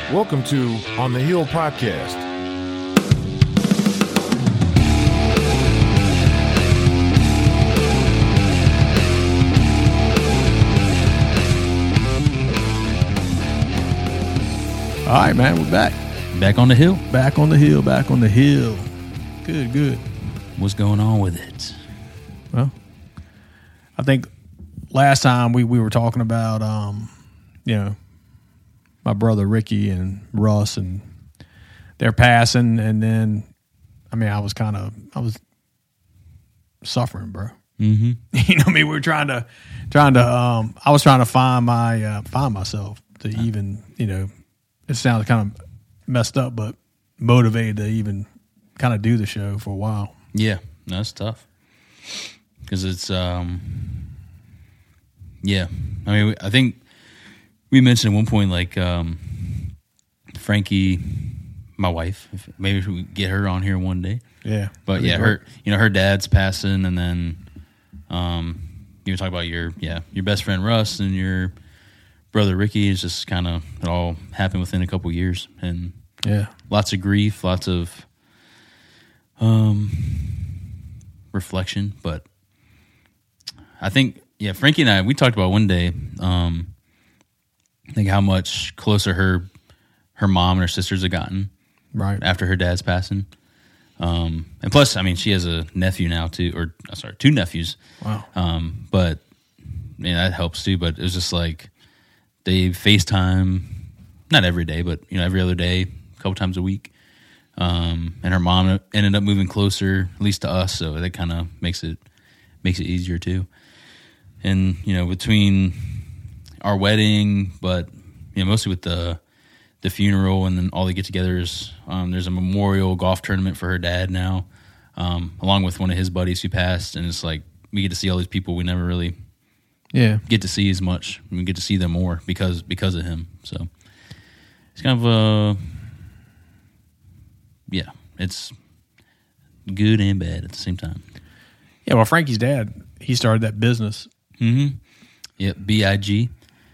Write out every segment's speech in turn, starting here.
Welcome to On the Hill Podcast. All right, man, we're back. Back on the hill. Back on the hill, back on the hill. Good, good. What's going on with it? Well, I think last time we were talking about, my brother Ricky and Russ and their passing. And then, I was suffering, bro. Mm-hmm. You know what I mean? We were trying to, I was trying to find myself to even, it sounds kind of messed up, but motivated to even kind of do the show for a while. Yeah, that's tough. Because it's, I think we mentioned at one point, like, Frankie, my wife, maybe we could get her on here one day. Yeah. But yeah, her dad's passing, and then, you were talking about your best friend Russ and your brother Ricky. Is just kind of, it all happened within a couple years, and lots of grief, lots of reflection. But I think, Frankie and I, we talked about one day, I think how much closer her mom and her sisters have gotten right after her dad's passing. And plus, she has a nephew now too, two nephews. Wow. But that helps too. But it was just like they FaceTime, not every day, but every other day, a couple times a week. And her mom ended up moving closer, at least to us, so that kind of makes it easier too. And between our wedding, but mostly with the funeral, and then all the get-togethers. There's a memorial golf tournament for her dad now, along with one of his buddies who passed, and it's like we get to see all these people we never really get to see as much. We get to see them more because of him. So it's kind of it's good and bad at the same time. Yeah, well, Frankie's dad, he started that business. Mm-hmm. Yep, BIG.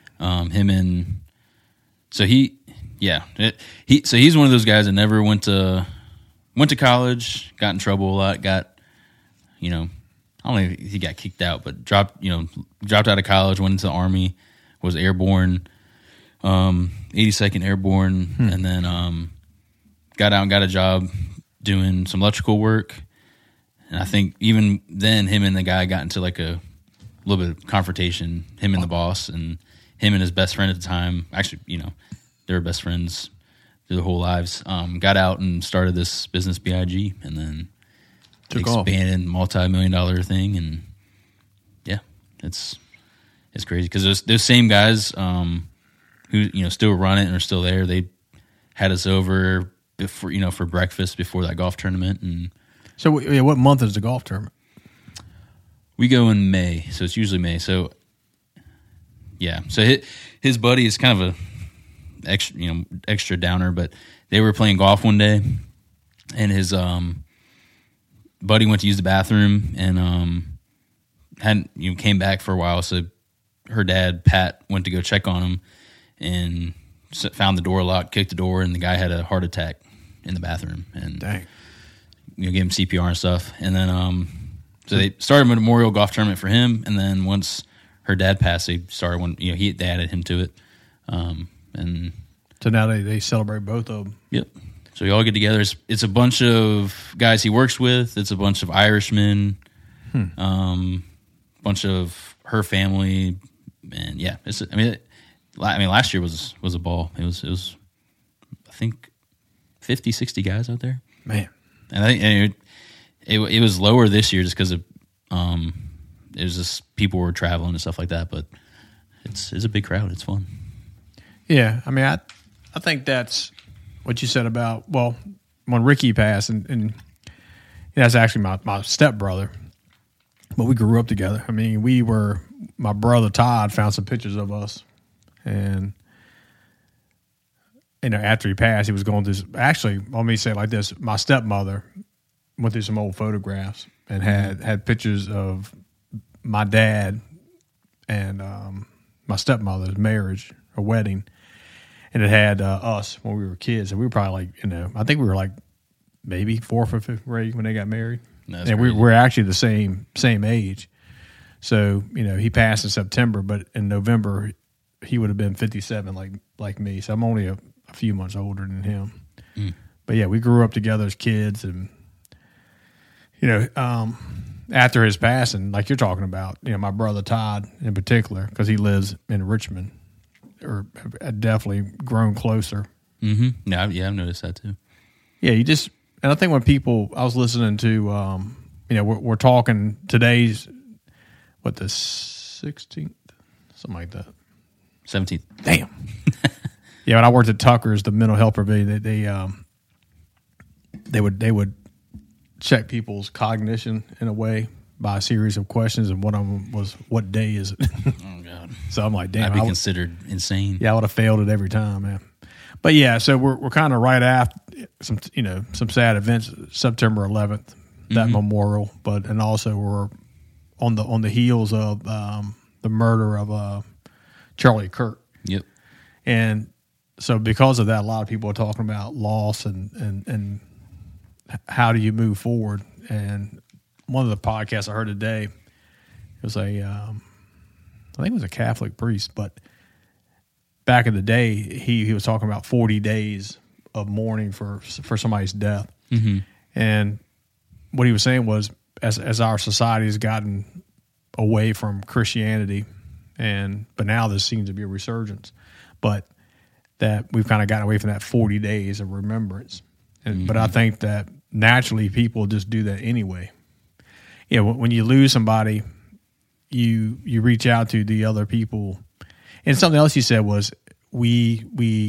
He's one of those guys that never went to college, got in trouble a lot, I don't know if he got kicked out, but dropped out of college, went into the Army, was airborne, 82nd Airborne, and then got out and got a job doing some electrical work. And I think even then, him and the guy got into like a little bit of confrontation, him and the boss, and him and his best friend at the time. Actually, they were best friends through their whole lives. Got out and started this business, BIG, and then expanded, multi-million-dollar thing. And it's crazy because those same guys who still run it and are still there. They had us over before for breakfast before that golf tournament. And so, what month is the golf tournament? We go in May, so it's usually May. So so his buddy is kind of a extra downer, but they were playing golf one day, and his buddy went to use the bathroom and hadn't came back for a while. So her dad Pat went to go check on him and found the door locked, kicked the door, and the guy had a heart attack in the bathroom. And dang, gave him CPR and stuff. And then so they started a memorial golf tournament for him, and then once her dad passed, they started one. They added him to it. And so now they celebrate both of them. Yep. So we all get together. It's a bunch of guys he works with. It's a bunch of Irishmen. Bunch of her family, and last year was a ball. It was I think 50, 60 guys out there. Man, and I think it was lower this year just because of it was just people were traveling and stuff like that. But it's a big crowd. It's fun. Yeah, I think that's what you said about, well, when Ricky passed, and that's actually my stepbrother, but we grew up together. My brother Todd found some pictures of us, and after he passed, he was going through, actually, let me say it like this, my stepmother went through some old photographs and had pictures of my dad and my stepmother's marriage, a wedding. and it had us when we were kids, and we were probably like, I think we were like maybe 4th or 5th grade when they got married. That's and crazy. we're actually the same age. So, he passed in September, but in November he would have been 57 like me. So I'm only a few months older than him. But yeah, we grew up together as kids, and after his passing, like you're talking about, my brother Todd in particular, because he lives in Richmond, or had definitely grown closer. Mm-hmm. Yeah, I've noticed that too. Yeah, and I think when I was listening to, we're talking today's, the 16th, something like that. 17th. Damn. Yeah, when I worked at Tucker's, the mental health pavilion, they would check people's cognition in a way by a series of questions, and one of them was, "What day is it?" Oh God! So I'm like, "Damn, I'd be considered insane." Yeah, I would have failed it every time, man. But yeah, so we're kind of right after some sad events, September 11th, that memorial, and also we're on the heels of the murder of Charlie Kirk. Yep. And so because of that, a lot of people are talking about loss and how do you move forward. And one of the podcasts I heard today, it was I think it was a Catholic priest, but back in the day, he was talking about 40 days of mourning for somebody's death. Mm-hmm. And what he was saying was, as our society has gotten away from Christianity, but now there seems to be a resurgence, but that we've kind of gotten away from that 40 days of remembrance. But I think that naturally people just do that anyway. When you lose somebody, you reach out to the other people. And something else you said was we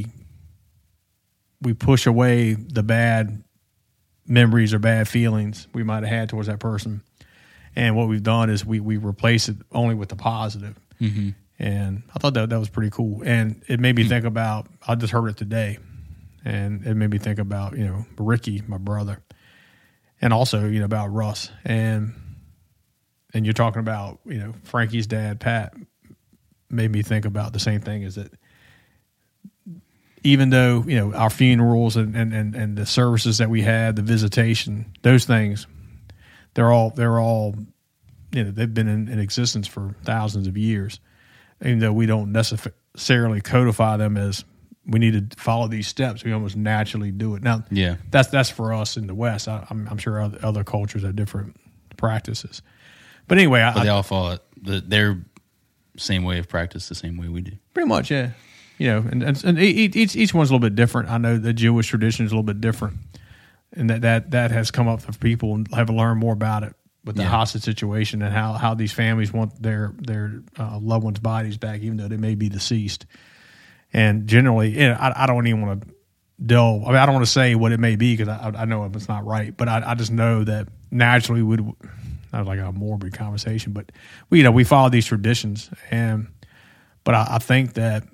push away the bad memories or bad feelings we might have had towards that person. And what we've done is we replace it only with the positive. Mm-hmm. And I thought that was pretty cool. And it made me think about, I just heard it today, and it made me think about, Ricky, my brother, and also, about Russ. And you're talking about, Frankie's dad, Pat, made me think about the same thing, is that even though, our funerals and the services that we had, the visitation, those things, they're all they've been in existence for thousands of years, even though we don't necessarily codify them as we need to follow these steps. We almost naturally do it. Now, yeah, that's for us in the West. I'm sure other cultures have different practices, but anyway, they all follow their same way of practice, the same way we do. Pretty much, yeah. And each one's a little bit different. I know the Jewish tradition is a little bit different, and that has come up for people and have learned more about it with the hostage situation and how these families want their loved ones' bodies back, even though they may be deceased. And generally, I don't even want to delve. I mean, I don't want to say what it may be because I know it's not right, but I just know that naturally would. Not like a morbid conversation, but we follow these traditions, but I think that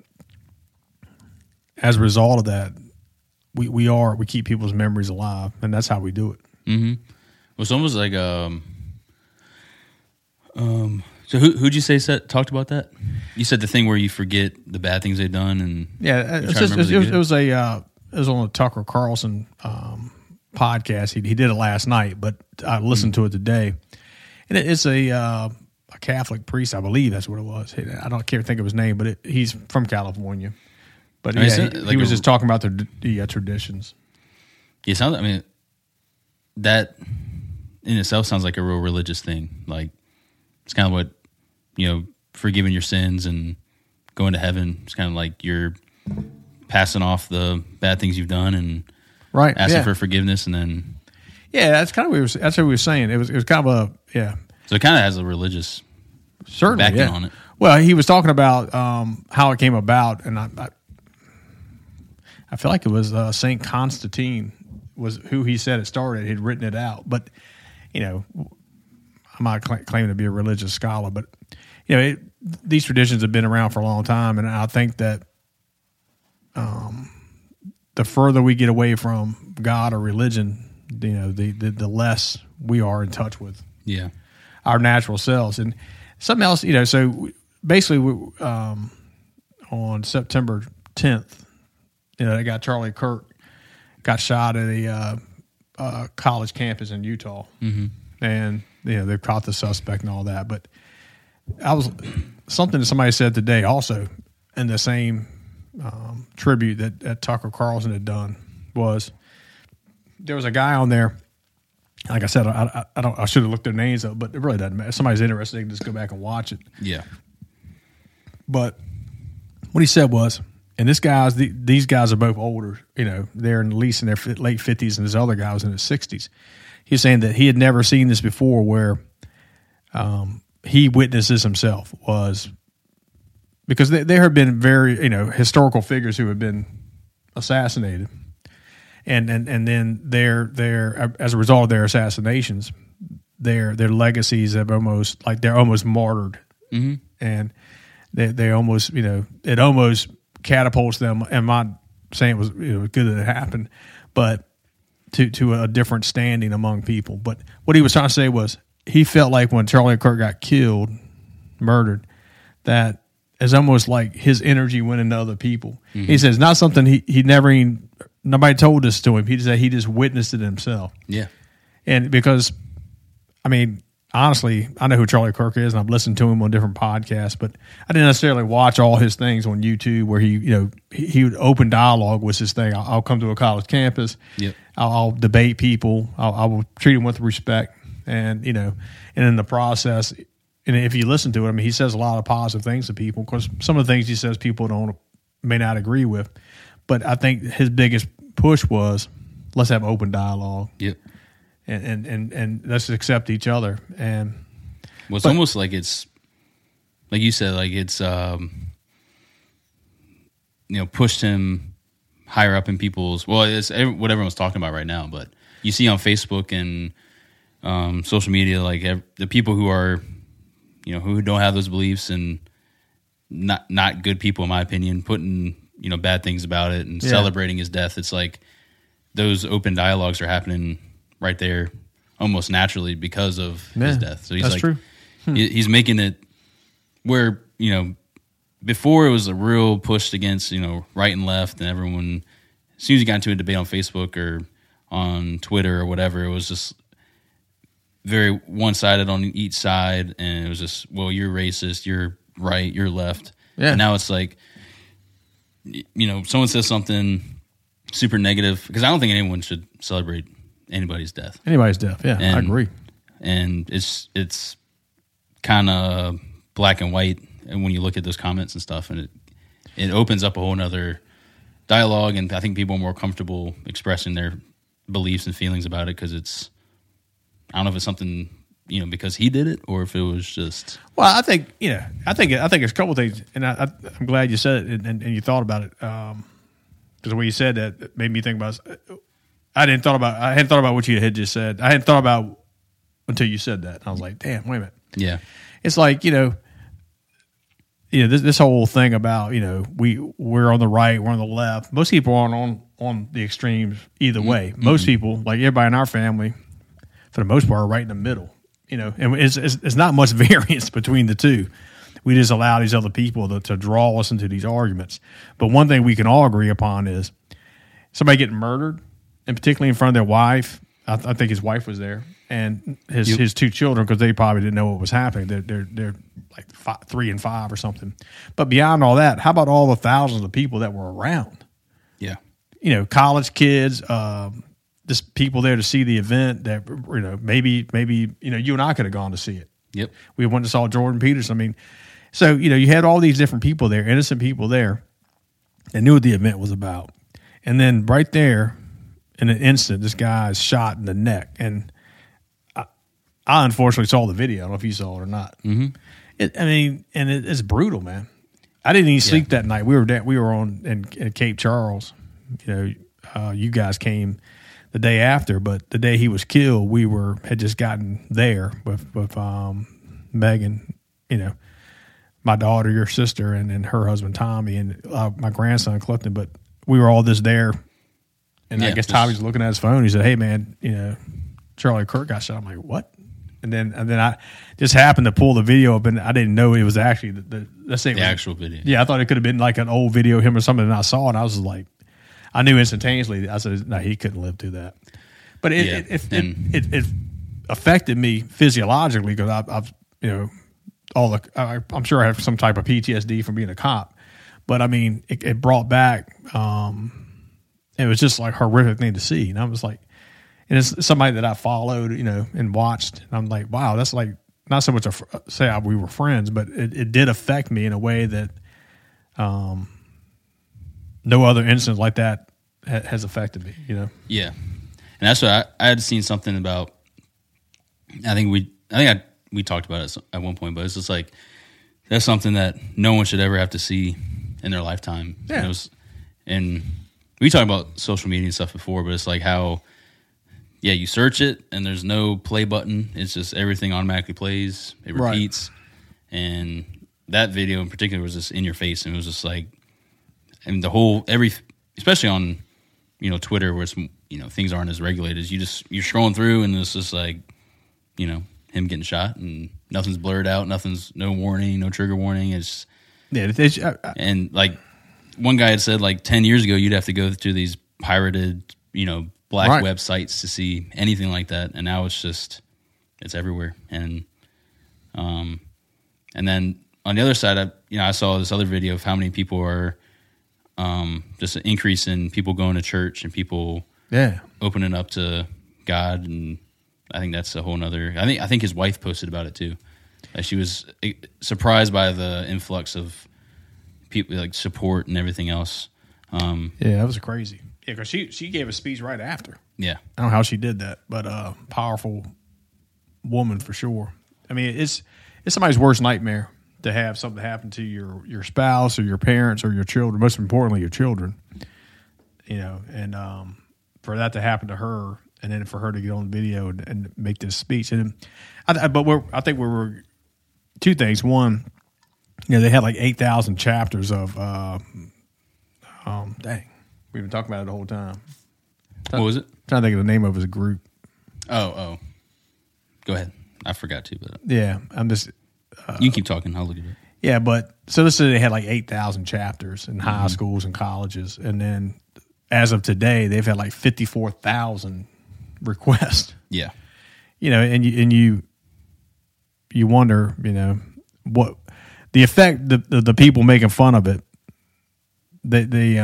as a result of that, we keep people's memories alive, and that's how we do it. Mm-hmm. Well, it's almost like so who'd you say talked about that? You said the thing where you forget the bad things they've done, and it was on the Tucker Carlson podcast. He did it last night, but I listened to it today. And it's a Catholic priest, I believe that's what it was. I can't think of his name, but he's from California. But he was just talking about the traditions. Yeah, that in itself sounds like a real religious thing. Like it's kind of what forgiving your sins and going to heaven. It's kind of like you're passing off the bad things you've done and asking for forgiveness, and then. Yeah, that's kind of what we were saying. It was kind of So it kind of has a religious backing on it. Well, he was talking about how it came about, and I feel like it was Saint Constantine was who he said it started. He'd written it out, but I'm not claiming to be a religious scholar, but these traditions have been around for a long time, and I think that the further we get away from God or religion, the less we are in touch with our natural selves. And something else, so basically on September 10th, that guy Charlie Kirk got shot at a college campus in Utah, and they caught the suspect and all that. But something that somebody said today also in the same tribute that Tucker Carlson had done was there was a guy on there. Like I said, I should have looked their names up, but it really doesn't matter. If somebody's interested, they can just go back and watch it. Yeah. But what he said was, and these guys are both older. They're at least in their late 50s, and this other guy was in his 60s. He was saying that he had never seen this before, where he witnessed this himself. Was because there have been very historical figures who have been assassinated. And then their as a result of their assassinations, their legacies have they're almost martyred, and they almost it almost catapults them. I'm not saying it was good that it happened, but to a different standing among people. But what he was trying to say was he felt like when Charlie Kirk got murdered, that it's almost like his energy went into other people. He says not something he never even. Nobody told this to him. He just witnessed it himself. Yeah. And because, honestly, I know who Charlie Kirk is, and I've listened to him on different podcasts, but I didn't necessarily watch all his things on YouTube where he would open dialogue was his thing. I'll come to a college campus. Yep. I'll debate people. I will treat them with respect. And, and in the process, and if you listen to it, he says a lot of positive things to people because some of the things he says people may not agree with. But I think his biggest push was let's have open dialogue. Yep. And let's accept each other. And it's almost like it's like you said, like it's pushed him higher up in people's. Well, it's what everyone's talking about right now. But you see on Facebook and social media, like the people who are, who don't have those beliefs and not good people, in my opinion, putting bad things about it and celebrating his death. It's like those open dialogues are happening right there almost naturally because of his death. So that's true. He's making it where, before it was a real push against, right and left and everyone, as soon as you got into a debate on Facebook or on Twitter or whatever, it was just very one-sided on each side. And it was just, well, you're racist, you're right, you're left. Yeah. And now it's like, someone says something super negative, because I don't think anyone should celebrate anybody's death. Yeah, I agree. And it's kind of black and white, and when you look at those comments and stuff, and it opens up a whole nother dialogue, and I think people are more comfortable expressing their beliefs and feelings about it because I don't know if it's something because he did it, or if it was just. Well, I think it's a couple of things, and I'm glad you said it and you thought about it, because the way you said that it made me think about. I hadn't thought about what you had just said. I hadn't thought about until you said that. I was like, damn, wait a minute. Yeah, it's like this whole thing about we're on the right, we're on the left. Most people aren't on the extremes either way. Most people, like everybody in our family, for the most part, are right in the middle. And it's not much variance between the two. We just allow these other people to draw us into these arguments. But one thing we can all agree upon is somebody getting murdered, and particularly in front of their wife. I think his wife was there, and his two children, because they probably didn't know what was happening. They're like 3 and 5 or something. But beyond all that, how about all the thousands of people that were around? Yeah, college kids. Just people there to see the event that maybe you and I could have gone to see it. Yep. We went and saw Jordan Peterson. So you had all these different people there, innocent people there, that knew what the event was about. And then right there, in an instant, this guy is shot in the neck. And I unfortunately saw the video. I don't know if you saw it or not. Mm-hmm. It's brutal, man. I didn't even sleep that night. We were on in Cape Charles. You guys came the day after, but the day he was killed, we had just gotten there with Megan, my daughter, your sister, and her husband Tommy, and my grandson Clifton. But we were all just there, and I guess Tommy's looking at his phone. He said, "Hey, man, Charlie Kirk got shot." I'm like, "What?" And then I just happened to pull the video up, and I didn't know it was actually the actual video. Yeah, I thought it could have been like an old video of him or something, and I saw it, and I was like, I knew instantaneously. I said, no, he couldn't live through that. But it affected me physiologically because I've I'm sure I have some type of PTSD from being a cop. But I mean, it brought back. It was just like a horrific thing to see, and I was like, and it's somebody that I followed, and watched. And I'm like, wow, that's like not so much we were friends, but it did affect me in a way that no other instance like that has affected me. Yeah, and that's what I had seen something about. I think we talked about it at one point, but it's just like that's something that no one should ever have to see in their lifetime. Yeah. And we talked about social media and stuff before, but it's like how, you search it and there's no play button. It's just everything automatically plays. It repeats. Right. And that video in particular was just in your face. And it was just like, and especially on, Twitter where it's, things aren't as regulated. You're scrolling through and it's just like, him getting shot and nothing's blurred out. No warning, no trigger warning. It's, and like one guy had said, like 10 years ago, you'd have to go to these pirated, black websites to see anything like that, and now it's everywhere. And then on the other side, I saw this other video of how many people are just an increase in people going to church and people opening up to God, and I think that's a whole nother. I think his wife posted about it too. She was surprised by the influx of people, like support and everything else. That was crazy. Yeah, because she gave a speech right after. Yeah, I don't know how she did that, but powerful woman for sure. I mean, it's somebody's worst nightmare to have something happen to your spouse or your parents or your children. Most importantly, your children. And for that to happen to her, and then for her to get on video and make this speech, and I think we were two things. One, they had like 8,000 chapters of. Dang, we've been talking about it the whole time. What was it? Trying to think of the name of his group. Oh. Go ahead. I forgot to, but yeah, I'm just. You can keep talking. I'll look at it. Yeah, but so this is they had like 8,000 chapters in high schools and colleges, and then as of today, they've had like 54,000 requests. Yeah, and you wonder, what the effect the people making fun of it. They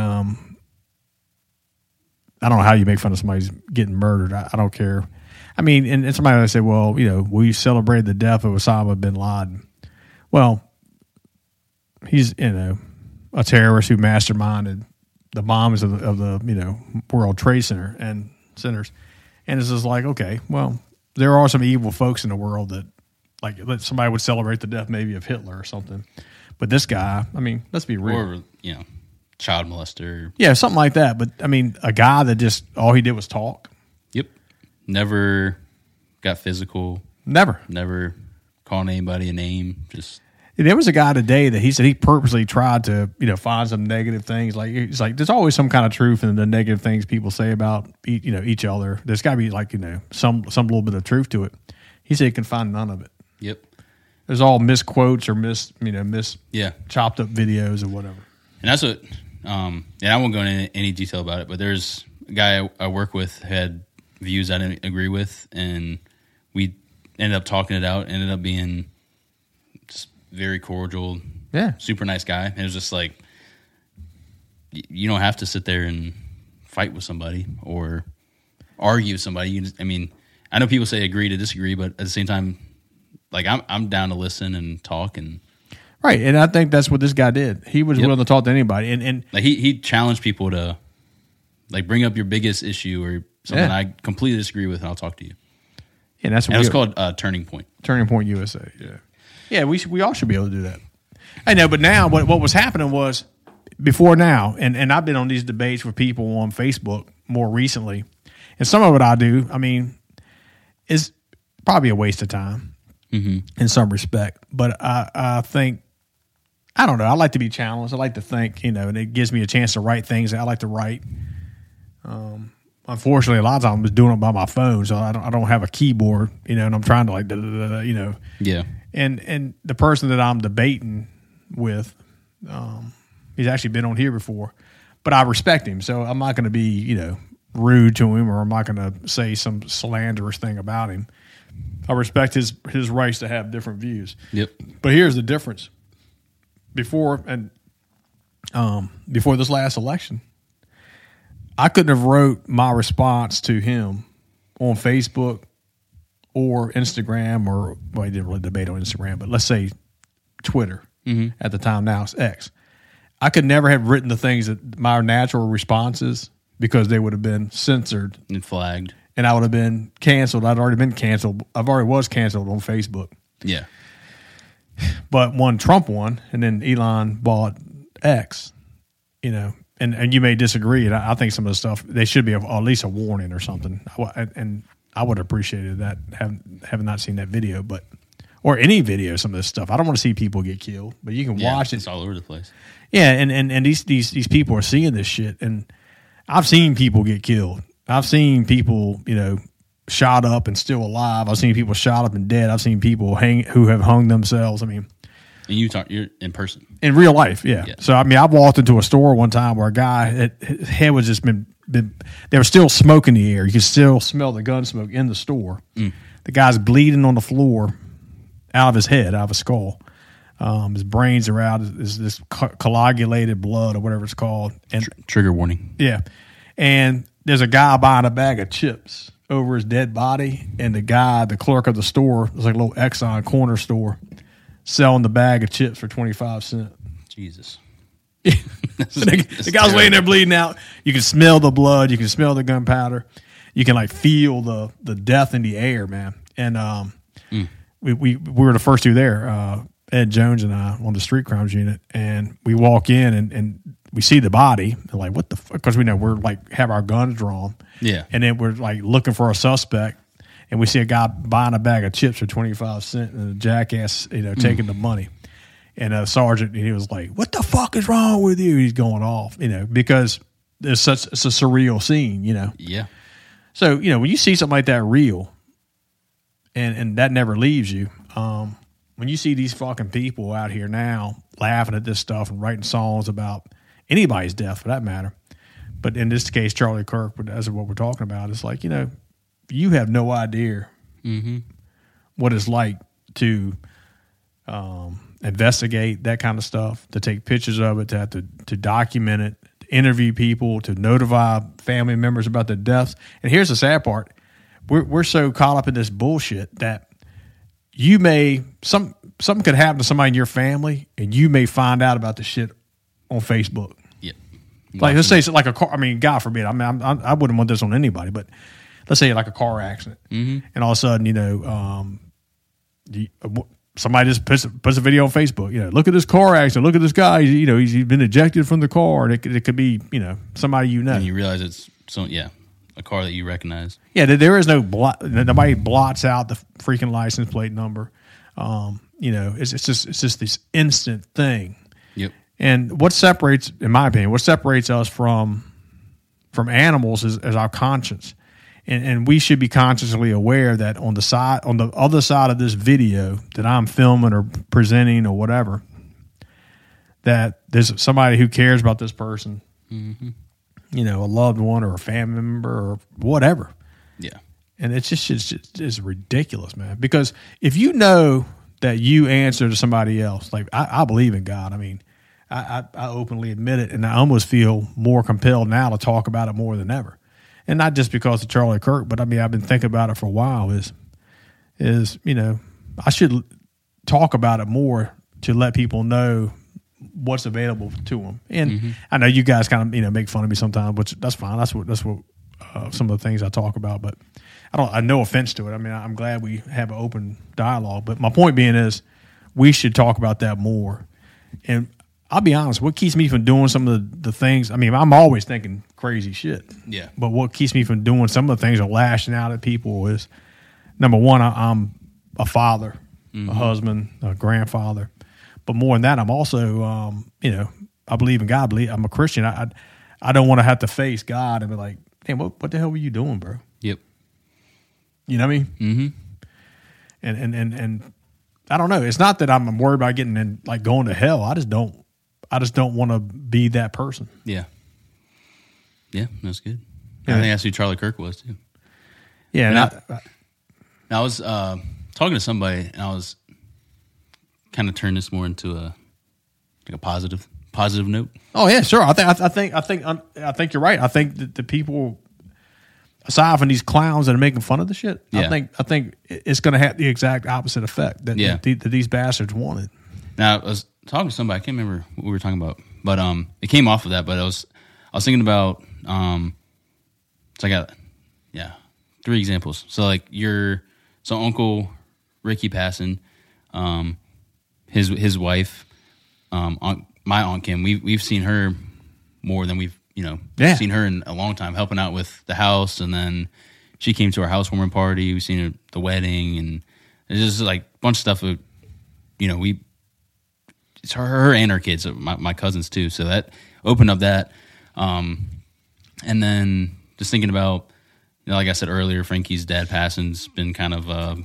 I don't know how you make fun of somebody's getting murdered. I don't care. I mean, and somebody would say, well, we celebrated the death of Osama bin Laden. Well, he's, a terrorist who masterminded the bombs of the World Trade Center and centers. And it's just like, okay, well, there are some evil folks in the world that, like, somebody would celebrate the death maybe of Hitler or something. But this guy, I mean, let's be real. Or, child molester. Yeah, something like that. But, I mean, a guy that just, all he did was talk. Yep. Never got physical. Never called anybody a name. Just. There was a guy today that he said he purposely tried to, find some negative things. Like, it's like, there's always some kind of truth in the negative things people say about, each other. There's got to be like, some little bit of truth to it. He said he can find none of it. Yep. There's all misquotes or chopped up videos or whatever. And that's what, and I won't go into any detail about it, but there's a guy I work with who had views I didn't agree with, and we ended up talking it out, ended up being just very cordial, super nice guy. And it was just like, you don't have to sit there and fight with somebody or argue with somebody. I know people say agree to disagree, but at the same time, like I'm down to listen and talk and. Right, and I think that's what this guy did. He was willing to talk to anybody, and like he challenged people to like bring up your biggest issue or something I completely disagree with, and I'll talk to you. And that's what it's called Turning Point. Turning Point USA. Yeah. We all should be able to do that. I know, but now what was happening was before now, and I've been on these debates with people on Facebook more recently, and some of what I do, I mean, is probably a waste of time in some respect, but I think. I don't know. I like to be challenged. I like to think, and it gives me a chance to write things I like to write. Unfortunately, a lot of times I'm just doing it by my phone, so I don't have a keyboard, and I'm trying to Yeah. And the person that I'm debating with, he's actually been on here before, but I respect him, so I'm not going to be rude to him, or I'm not going to say some slanderous thing about him. I respect his rights to have different views. Yep. But here's the difference. Before this last election, I couldn't have wrote my response to him on Facebook or Instagram, or he didn't really debate on Instagram, but let's say Twitter at the time. Now it's X. I could never have written the things that my natural responses, because they would have been censored And flagged. and I would have been canceled. I'd already been canceled. I've already was canceled on Facebook. Yeah. But when Trump won, and then Elon bought X, and you may disagree, and I think some of the stuff, they should be at least a warning or something. And I would have appreciated that, having not seen that video, or any video, some of this stuff. I don't want to see people get killed, but you can watch it. It's all over the place. Yeah, and these people are seeing this shit, and I've seen people get killed. I've seen people, shot up and still alive. I've seen people shot up and dead. I've seen people who have hung themselves. I mean, And you're in person. in real life, yeah. So I mean, I walked into a store one time where a guy, his head was just been. There was still smoke in the air. You could still smell the gun smoke in the store. The guy's bleeding on the floor, out of his head, out of his skull. His brains are out. Is this coagulated blood or whatever it's called? And Trigger warning. yeah, and there's a guy buying a bag of chips over his dead body, and the clerk of the store, it's like a little Exxon corner store, selling the bag of chips for 25 cents. Jesus. The guy's laying there bleeding out. You can smell the blood. You can smell the gunpowder. You can feel the death in the air, man. And we were the first two there, Ed Jones and I, on the street crimes unit, and we walk in and we see the body. They're like, what the fuck? Because we know we're have our guns drawn. Yeah. And then we're looking for a suspect, and we see a guy buying a bag of chips for 25 cents, and a jackass, taking the money. And a sergeant, he was like, what the fuck is wrong with you? He's going off, because it's a surreal scene, Yeah. So, when you see something like that real, and that never leaves you, when you see these fucking people out here now laughing at this stuff and writing songs about anybody's death for that matter, but in this case, Charlie Kirk, as of what we're talking about, it's like, you have no idea what it's like to investigate that kind of stuff, to take pictures of it, to have to document it, to interview people, to notify family members about their deaths. And here's the sad part. We're so caught up in this bullshit that you may something could happen to somebody in your family, and you may find out about the shit on Facebook. Yep. Like, let's say it's like a car. I mean, God forbid. I mean, I wouldn't want this on anybody, but let's say like a car accident, and all of a sudden, somebody just puts a video on Facebook. Look at this car accident. Look at this guy. He's been ejected from the car. And it could be somebody And you realize it's a car that you recognize. Yeah, there is nobody blots out the freaking license plate number. It's just this instant thing. Yep. And what separates, in my opinion, us from animals is our conscience. And we should be consciously aware that on the other side of this video that I'm filming or presenting or whatever, that there's somebody who cares about this person, a loved one or a family member or whatever. Yeah. And it's just ridiculous, man. Because if you know that you answer to somebody else, like I believe in God. I mean, I openly admit it, and I almost feel more compelled now to talk about it more than ever. And not just because of Charlie Kirk, but I mean, I've been thinking about it for a while. I should talk about it more to let people know what's available to them. And I know you guys kind of make fun of me sometimes, which that's fine. That's what some of the things I talk about. But I no offense to it. I mean, I'm glad we have an open dialogue. But my point being is, we should talk about that more. And I'll be honest, what keeps me from doing some of the things, I mean, I'm always thinking crazy shit. Yeah. But what keeps me from doing some of the things or lashing out at people is, number one, I'm a father, a husband, a grandfather. But more than that, I'm also, I believe in God. I'm a Christian. I don't want to have to face God and be like, damn, what the hell were you doing, bro? Yep. You know what I mean? Mm-hmm. And I don't know. It's not that I'm worried about going to hell. I just don't want to be that person. Yeah. Yeah, that's good. Yeah. I think that's who Charlie Kirk was too. Yeah, and I was talking to somebody, and I was kind of turning this more into a positive note. oh yeah, sure. I think you're right. I think that the people, aside from these clowns that are making fun of the shit, Yeah. I think it's going to have the exact opposite effect that, Yeah. that these bastards wanted. Now, I was talking to somebody. I can't remember what we were talking about, but it came off of that. But I was thinking about so I got 3 examples. So like Uncle Ricky passing, his wife, my Aunt Kim. We've seen her more than we've seen her in a long time, helping out with the house, and then she came to our housewarming party. We've seen her at the wedding, and it's just like a bunch of stuff. It's her and her kids, my cousins too. So that opened up that. And then just thinking about, like I said earlier, Frankie's dad passing's been kind of,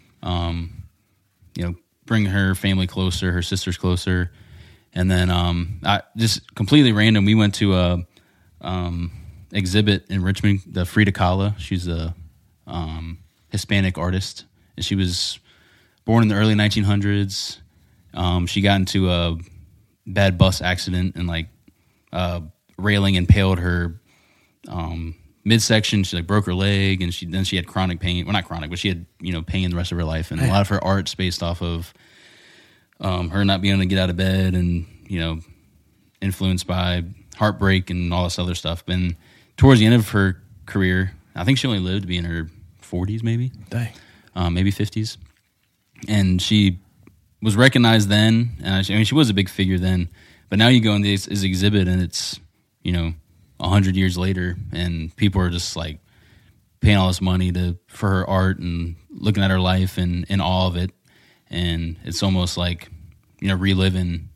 bring her family closer, her sisters closer. And then I just completely random, we went to a exhibit in Richmond, the Frida Kahlo. She's a Hispanic artist, and she was born in the early 1900s. She got into a bad bus accident, and railing impaled her midsection. She broke her leg, and she had chronic pain. Well, not chronic, but she had pain the rest of her life. And a lot of her art's based off of her not being able to get out of bed, and influenced by heartbreak and all this other stuff. And towards the end of her career, I think she only lived to be in her 40s, maybe. Dang. Maybe 50s. And she was recognized then, and she was a big figure then. But now you go in this exhibit, and it's 100 years later, and people are just paying all this money for her art and looking at her life and in awe of it, and it's almost like reliving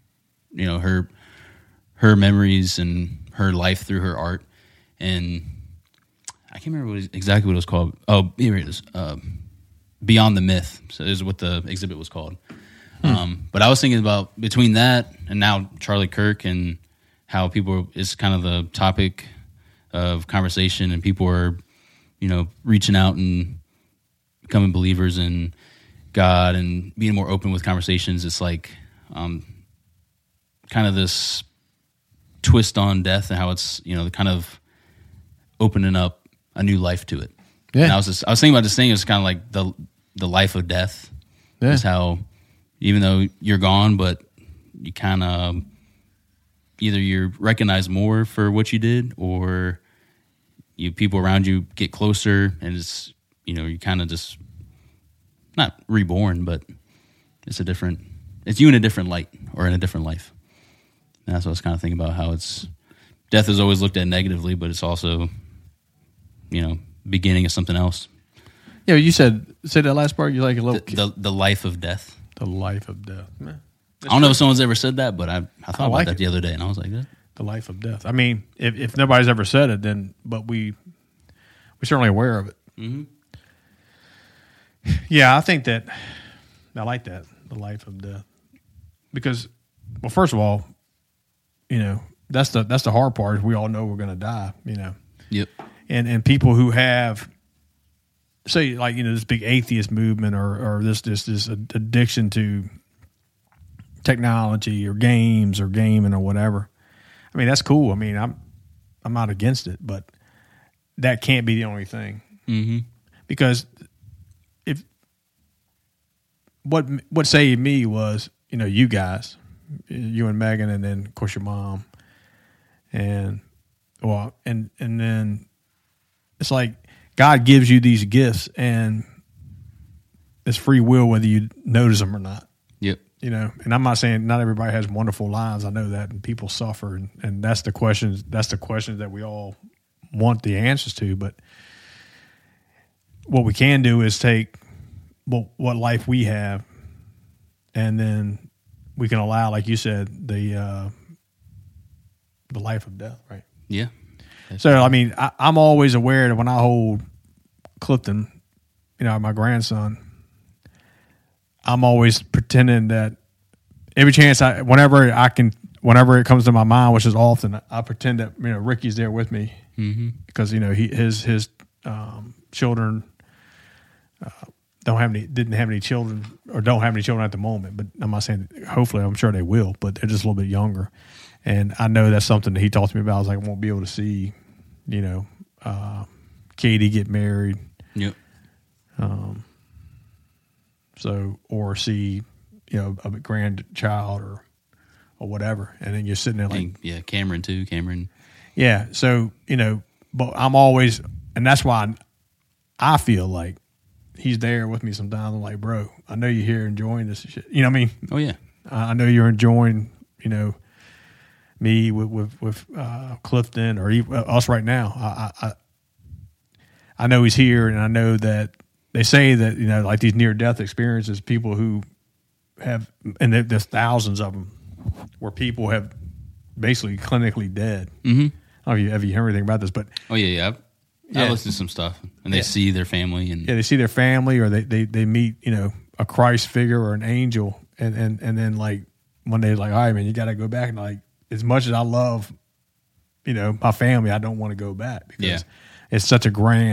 her memories and her life through her art. And I can't remember exactly what it was called. Oh, here it is. Beyond the Myth. So is what the exhibit was called. But I was thinking about between that and now Charlie Kirk, and how it's kind of the topic of conversation, and people are, reaching out and becoming believers in God and being more open with conversations. It's kind of this twist on death, and how it's, kind of opening up a new life to it. Yeah. And I was thinking about this thing. It's kind of like the life of death. Yeah. Is how, even though you're gone, but you kind of either you're recognized more for what you did, or people around you get closer, and it's you kind of just not reborn, but it's you in a different light, or in a different life. And that's what I was kind of thinking about, how death is always looked at negatively, but it's also beginning of something else. Yeah, you said that last part. You like a little the life of death. The life of death. Man, I don't know if someone's ever said that, but I thought about that it. the other day, and I was like, the life of death. I mean, if nobody's ever said it, then but we're certainly aware of it. Mm-hmm. Yeah, I think that I like that, the life of death, because, well, first of all, that's the hard part. Is we all know we're going to die. Yep. And people who have, say, this big atheist movement, or this addiction to technology or games or gaming or whatever. I mean, that's cool. I mean, I'm not against it, but that can't be the only thing. Mm-hmm. Because if what saved me was, you guys, you and Megan, and then of course your mom, and then it's like God gives you these gifts, and it's free will whether you notice them or not. Yep. And I'm not saying not everybody has wonderful lives. I know that, and people suffer, and that's the questions. That's the questions that we all want the answers to. But what we can do is take what life we have, and then we can allow, like you said, the life of death, right? Yeah. So I mean, I'm always aware that when I hold Clifton, my grandson, I'm always pretending that every chance whenever I can whenever it comes to my mind, which is often, I pretend that Ricky's there with me because his children didn't have any children or don't have any children at the moment. But I'm not saying hopefully, I'm sure they will, but they're just a little bit younger. And I know that's something that he talked to me about. I was like, I won't be able to see, Katie get married. Yep. So, or see, a grandchild or whatever. And then you're sitting there like, yeah, Cameron too. Yeah. So, but I'm always, and that's why I feel like he's there with me sometimes. I'm like, bro, I know you're here enjoying this shit. You know what I mean? Oh yeah. I know you're enjoying, me with Clifton or even us right now. I know he's here, and I know that they say that like these near death experiences, people who have, and there's thousands of them, where people have basically clinically dead. Mm-hmm. Have you heard anything about this? But oh yeah. I listened to some stuff, and they see their family, and they see their family, or they meet a Christ figure or an angel, and then like one day it's like, all right, man, you got to go back, and like, as much as I love, my family, I don't want to go back because it's such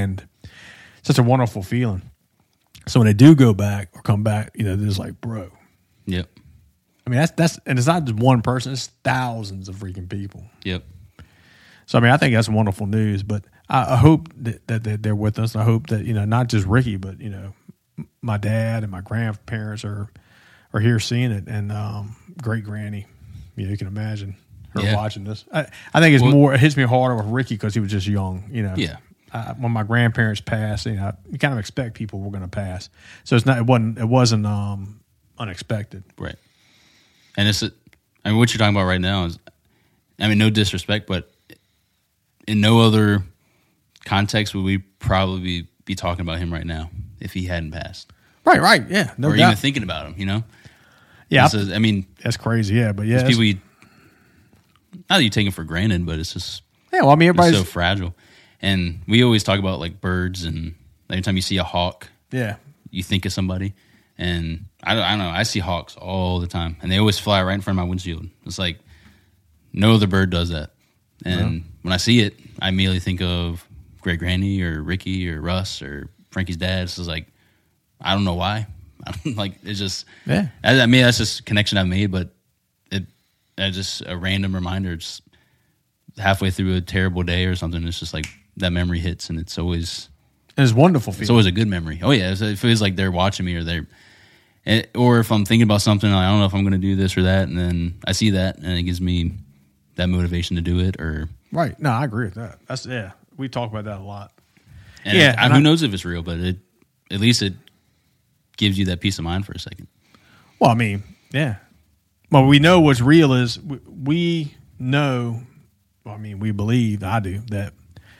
a wonderful feeling. So when they do go back or come back, they're just like, bro. Yep. I mean, that's and it's not just one person; it's thousands of freaking people. Yep. So I mean, I think that's wonderful news. But I hope that they're with us. I hope that not just Ricky, but my dad and my grandparents are here seeing it, and great granny. You can imagine her watching this. I think it's more. It hits me harder with Ricky because he was just young. Yeah. When my grandparents passed, you kind of expect people were going to pass. So it wasn't unexpected. Right. And what you're talking about right now is, no disrespect, but in no other context would we probably be talking about him right now if he hadn't passed. Right. Yeah. No or doubt. even thinking about him, Yeah. That's crazy. Yeah. But yeah. People, not that you take them for granted, but it's just, yeah. Well, everybody's so fragile. And we always talk about like birds, and every time you see a hawk, you think of somebody. And I don't know, I see hawks all the time, and they always fly right in front of my windshield. It's like no other bird does that. And when I see it, I immediately think of Great Granny or Ricky or Russ or Frankie's dad. It's just like, I don't know why. It's just, that's just a connection I've made, but it's just a random reminder. It's halfway through a terrible day or something. It's just like that memory hits, and it's always, it's wonderful feeling. It's always a good memory. Oh yeah. It feels like they're watching me, or if I'm thinking about something, I don't know if I'm going to do this or that. And then I see that, and it gives me that motivation to do it. Or right. No, I agree with that. We talk about that a lot. And who knows if it's real, but at least it gives you that peace of mind for a second. Well, well, we know what's real is we know. Well, we believe, I do, that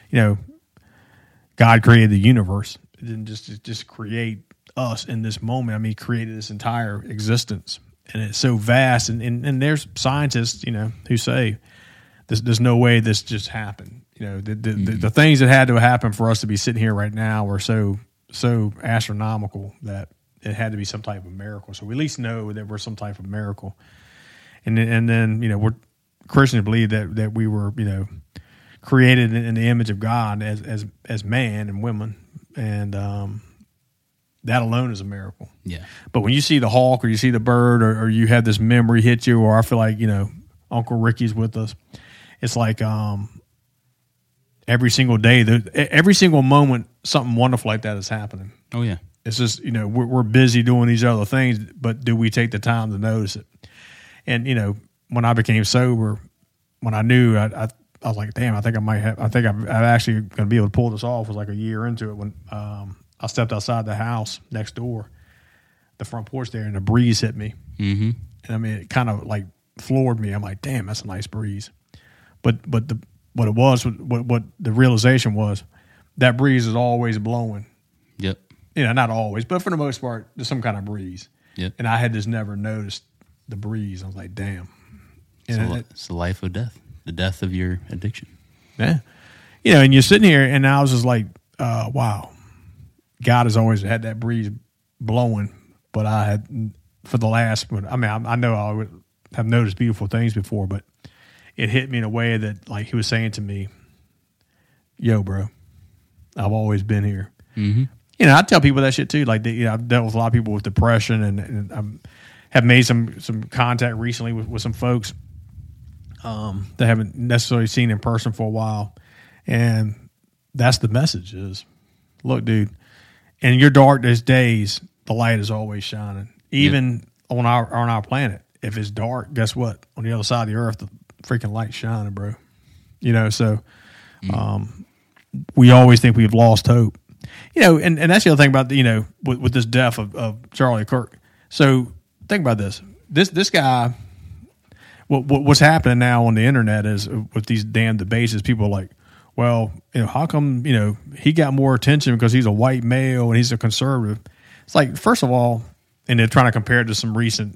God created the universe. It didn't just create us in this moment. He created this entire existence, and it's so vast. And there's scientists, who say there's no way this just happened. The things that had to happen for us to be sitting here right now were so astronomical that it had to be some type of miracle. So we at least know that we're some type of miracle. And then we're Christians believe that we were created in the image of God as man and women, and that alone is a miracle. Yeah. But when you see the hawk, or you see the bird, or you have this memory hit you, or I feel like Uncle Ricky's with us, it's like every single day, every single moment, something wonderful like that is happening. Oh yeah. It's just we're busy doing these other things, but do we take the time to notice it? And when I became sober, when I knew, I was like, damn, I think I'm actually going to be able to pull this off. It was like a year into it when I stepped outside the house next door, the front porch there, and a breeze hit me. Mm-hmm. And it kind of like floored me. I'm like, damn, that's a nice breeze. But what the realization was, that breeze is always blowing. Yep. Not always, but for the most part, there's some kind of breeze. Yep. And I had just never noticed the breeze. I was like, damn. It's the life of death, the death of your addiction. Yeah. And you're sitting here, and I was just like, wow, God has always had that breeze blowing, but I had, for the last, I know have noticed beautiful things before, but it hit me in a way that, like, he was saying to me, "Yo, bro, I've always been here." Mm-hmm. You know, I tell people that shit too. Like, I've dealt with a lot of people with depression, and I have made some contact recently with some folks that haven't necessarily seen in person for a while, and that's the message: is, look, dude, in your darkest days, the light is always shining, even on our planet. If it's dark, guess what? On the other side of the earth, the freaking light's shining, bro. You know, so we always think we've lost hope. You know, and that's the other thing about, you know, with this death of Charlie Kirk. So think about this. This guy, what's happening now on the internet is with these damn debates is people are like, well, you know, how come, you know, he got more attention because he's a white male and he's a conservative? It's like, first of all, and they're trying to compare it to some recent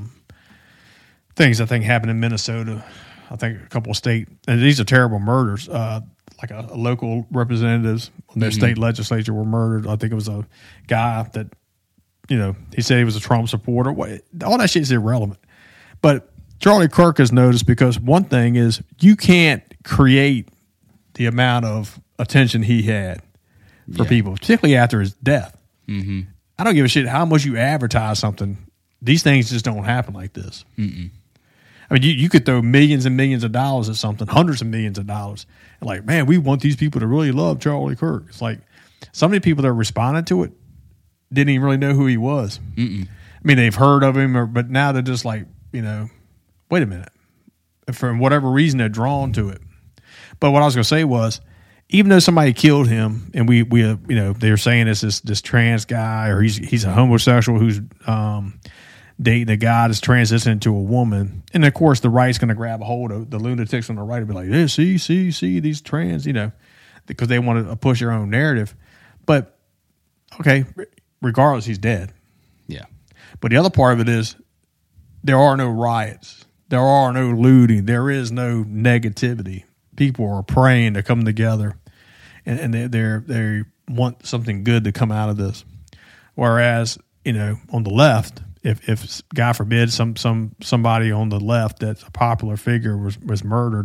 things I think happened in Minnesota, I think a couple of state, and these are terrible murders. Like a local representatives on their state legislature were murdered. I think it was a guy that, you know, he said he was a Trump supporter. All that shit is irrelevant. But Charlie Kirk is noticed because one thing is you can't create the amount of attention he had for people, particularly after his death. Mm-hmm. I don't give a shit how much you advertise something. These things just don't happen like this. Mm-mm. I mean, you could throw millions and millions of dollars at something, hundreds of millions of dollars. And like, man, we want these people to really love Charlie Kirk. It's like some of the people that responded to it didn't even really know who he was. Mm-mm. I mean, they've heard of him, but now they're just like, you know, wait a minute. For whatever reason, they're drawn to it. But what I was going to say was, even though somebody killed him, and we you know, they're saying it's this trans guy, or he's a homosexual who's dating a guy that's transitioning into a woman, and of course the right's going to grab a hold of the lunatics on the right and be like, yeah, see these trans, you know, because they want to push their own narrative. But okay, regardless, he's dead. Yeah. But the other part of it is there are no riots, there are no looting, there is no negativity. People are praying to come together, and they want something good to come out of this. Whereas, you know, on the left, if God forbid somebody on the left that's a popular figure was murdered,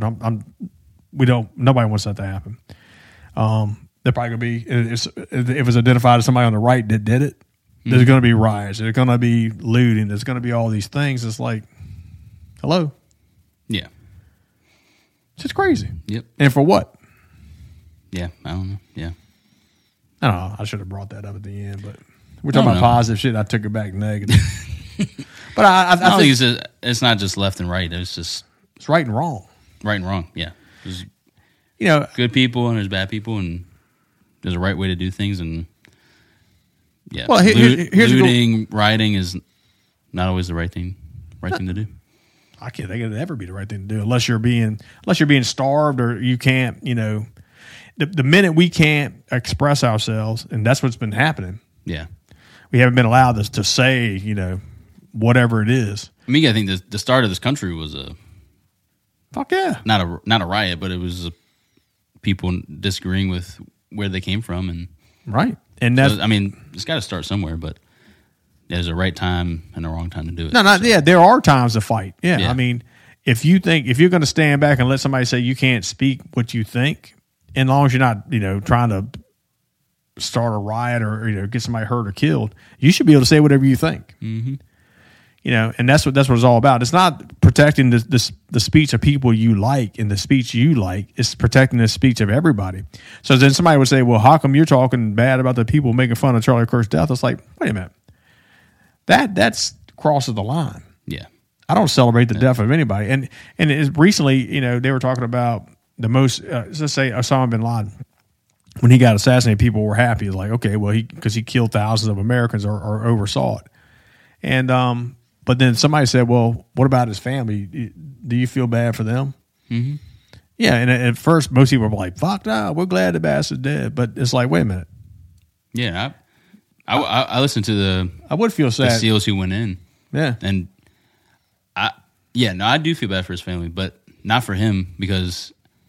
nobody wants that to happen. They're probably gonna be, if it's identified as somebody on the right that did it, there's going to be riots, there's going to be looting, there's going to be all these things. It's like, hello, yeah, it's just crazy. Yep. And for what? Yeah, I don't know. Yeah, I don't know. I should have brought that up at the end, but we're talking about positive shit. I took it back negative. But I think it's not just left and right. It's right and wrong. Right and wrong. Yeah. There's, you know, good people and there's bad people, and there's a right way to do things. And yeah, well, here's looting, rioting is not always the right thing to do. I can't think it'd ever be the right thing to do unless you're being starved, or you can't, you know, the minute we can't express ourselves, and that's what's been happening. Yeah. We haven't been allowed to say, you know, whatever it is. I mean, I think the start of this country was fuck yeah, not a riot, but it was people disagreeing with where they came from, and right. And that's, so, I mean, it's got to start somewhere, but there's a right time and a wrong time to do it. Yeah, there are times to fight. Yeah. I mean, if you're going to stand back and let somebody say you can't speak what you think, and as long as you're not, you know, trying to start a riot or, you know, get somebody hurt or killed, you should be able to say whatever you think. Mm-hmm. You know, and that's what it's all about. It's not protecting the speech of people you like and the speech you like. It's protecting the speech of everybody. So then somebody would say, well, how come you're talking bad about the people making fun of Charlie Kirk's death? It's like, wait a minute. That's crosses the line. Yeah. I don't celebrate the death of anybody. And recently, you know, they were talking about the most, let's say Osama bin Laden. When he got assassinated, people were happy. Like, okay, well, because he killed thousands of Americans or oversaw it. And but then somebody said, well, what about his family? Do you feel bad for them? Mm-hmm. Yeah, and at first, most people were like, fuck no, we're glad the bastard's dead. But it's like, wait a minute. Yeah, I listened to I would feel sad. The SEALs who went in. Yeah. And I do feel bad for his family, but not for him, because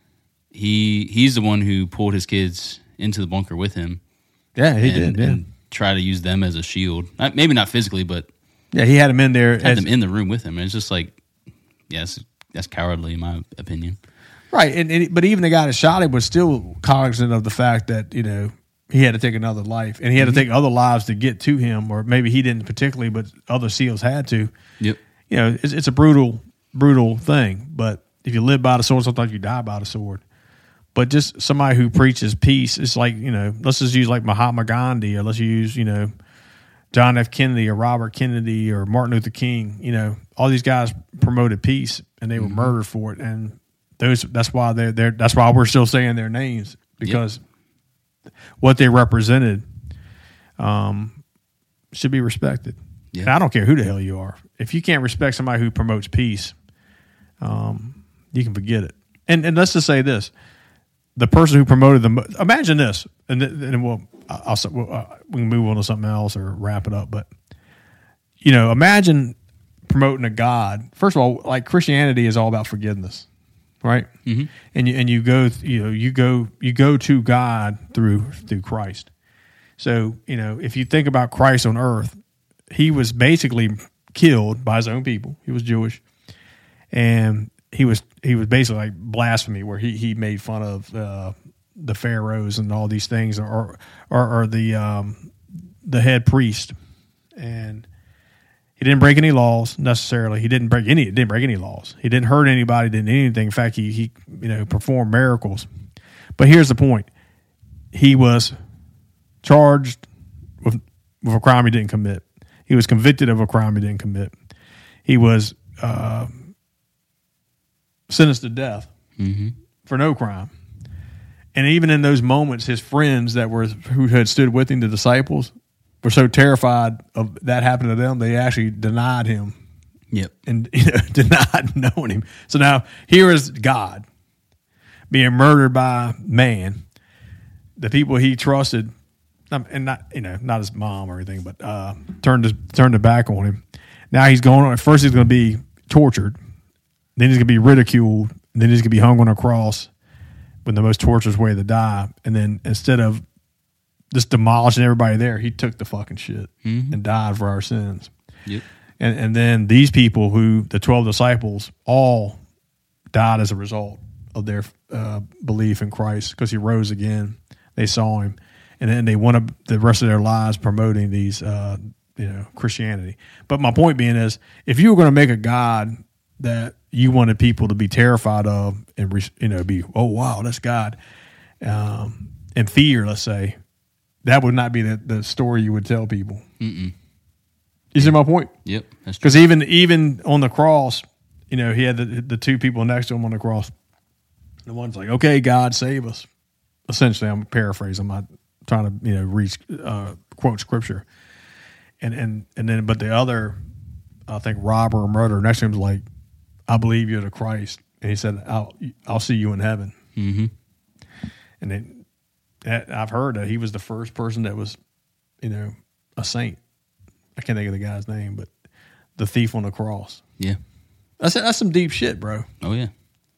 he's the one who pulled his kids into the bunker with him. Yeah, he did. Yeah. And try to use them as a shield. Maybe not physically, but yeah, he had them in there. Had them in the room with him. And it's just like, yes, that's cowardly in my opinion. Right, but even the guy that shot him was still cognizant of the fact that he had to take another life, and he had to take other lives to get to him, or maybe he didn't particularly, but other SEALs had to. Yep. It's a brutal thing. But if you live by the sword, sometimes you die by the sword. But just somebody who preaches peace, it's like let's just use like Mahatma Gandhi, or let's use John F. Kennedy or Robert Kennedy or Martin Luther King. All these guys promoted peace, and they were murdered for it, and that's why they're that's why we're still saying their names, because what they represented should be respected. Yeah. And I don't care who the hell you are. If you can't respect somebody who promotes peace, you can forget it. And let's just say this: the person who promoted imagine this, and we can move on to something else or wrap it up. But imagine promoting a God. First of all, like Christianity is all about forgiveness. Right, and you go to God through Christ. So if you think about Christ on earth, he was basically killed by his own people. He was Jewish, and he was basically like blasphemy, where he made fun of the pharaohs and all these things, or the head priest, and he didn't break any laws necessarily. He didn't break any laws. He didn't hurt anybody. Didn't do anything. In fact, he performed miracles. But here's the point: he was charged with a crime he didn't commit. He was convicted of a crime he didn't commit. He was sentenced to death for no crime. And even in those moments, his friends who had stood with him, the disciples, were so terrified of that happening to them, they actually denied him. Yep. And denied knowing him. So now here is God being murdered by man. The people he trusted, and not his mom or anything, but turned their back on him. Now he's going on. First he's going to be tortured. Then he's going to be ridiculed. And then he's going to be hung on a cross in the most torturous way to die. And then instead of just demolishing everybody there, he took the fucking shit and died for our sins. Yep. And then these people, the 12 disciples, all died as a result of their belief in Christ, because he rose again. They saw him, and then they went up the rest of their lives promoting these, Christianity. But my point being is, if you were going to make a God that you wanted people to be terrified of and be, oh wow, that's God, and fear, let's say, that would not be the story you would tell people. Mm-mm. You see my point? Yep, that's true. Because even on the cross, he had the two people next to him on the cross. The one's like, "Okay, God, save us." Essentially, I'm paraphrasing. I'm not trying to quote scripture. And then, but the other, I think, robber or murderer next to him was like, "I believe you're the Christ," and he said, "I'll see you in heaven." Mm-hmm. And then I've heard that he was the first person that was, a saint. I can't think of the guy's name, but the thief on the cross. Yeah. That's some deep shit, bro. Oh, yeah.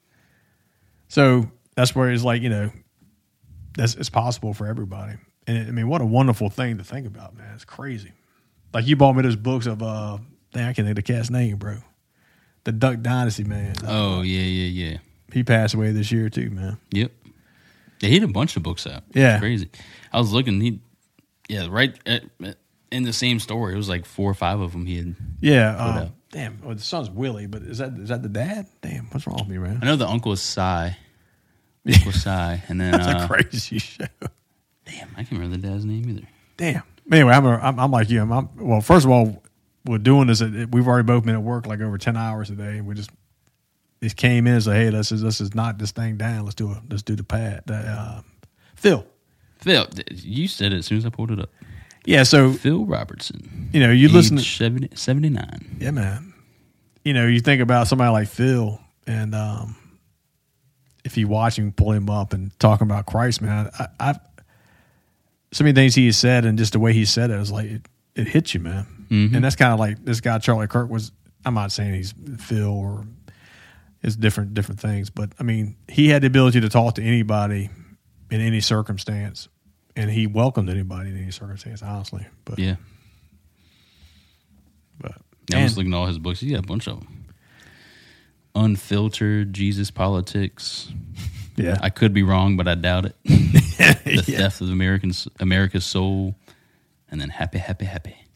So that's where it's like, it's possible for everybody. And I mean, what a wonderful thing to think about, man. It's crazy. Like, you bought me those books of, I can't think of the cat's name, bro. The Duck Dynasty, man. Oh, yeah. He passed away this year, too, man. Yep. Yeah, he had a bunch of books out. Yeah. It's crazy. I was looking, right in the same story. It was like 4 or 5 of them he had. Yeah. Damn. Well, the son's Willie, but is that the dad? Damn. What's wrong with me, man? I know the uncle is Cy. Uncle Cy. And then, that's a crazy show. Damn, I can't remember the dad's name either. Damn. Anyway, I'm like you. Well, first of all, we're doing this. We've already both been at work like over 10 hours a day. We just came in and said, "Hey, let's just knock this thing down. Let's do the pad." Phil, you said it as soon as I pulled it up. Yeah. So Phil Robertson. You listen to 79. Yeah, man. You think about somebody like Phil, and if you watch him, pull him up and talking about Christ, man. I've so many things he has said, and just the way he said it was like it hits you, man. Mm-hmm. And that's kind of like this guy Charlie Kirk was. I'm not saying he's Phil or it's different things, but I mean, he had the ability to talk to anybody in any circumstance, and he welcomed anybody in any circumstance, honestly. But yeah, but I was looking at all his books. He got a bunch of them. Unfiltered Jesus Politics. Yeah. I could be wrong, but I doubt it. The Theft of America's Soul. And then Happy. Happy.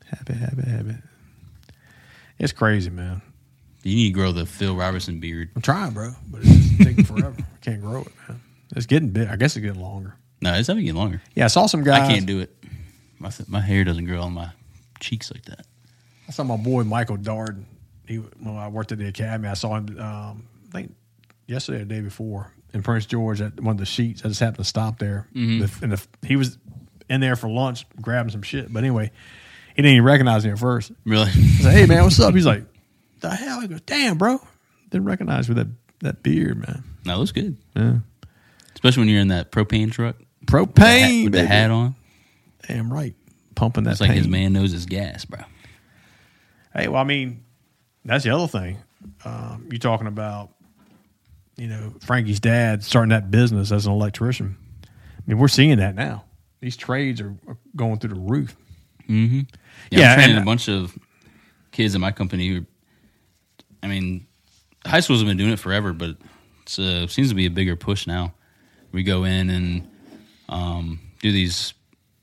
It's crazy, man. You need to grow the Phil Robertson beard. I'm trying, bro, but it's just taking forever. I can't grow it, man. It's getting big. I guess it's getting longer. No, it's definitely getting longer. Yeah, I saw some guys. I can't do it. My hair doesn't grow on my cheeks like that. I saw my boy Michael Darden. When I worked at the academy, I saw him, I think yesterday or the day before, in Prince George at one of the sheets. I just happened to stop there. Mm-hmm. He was in there for lunch grabbing some shit. But anyway, he didn't even recognize me at first. Really? I was like, hey, man, what's up? He's like, the hell? I go, damn, bro. Didn't recognize you with that beard, man. That looks good. Yeah. Especially when you're in that propane truck. Propane, with the hat on. Damn right. Pumping that It's like pain. his man knows his gas, bro. Hey, well, I mean, that's the other thing. You're talking about, Frankie's dad starting that business as an electrician. I mean, we're seeing that now. These trades are going through the roof. Mm-hmm. Yeah, I'm training a bunch of kids in my company who, I mean, high schools have been doing it forever, but it seems to be a bigger push now. We go in and do these,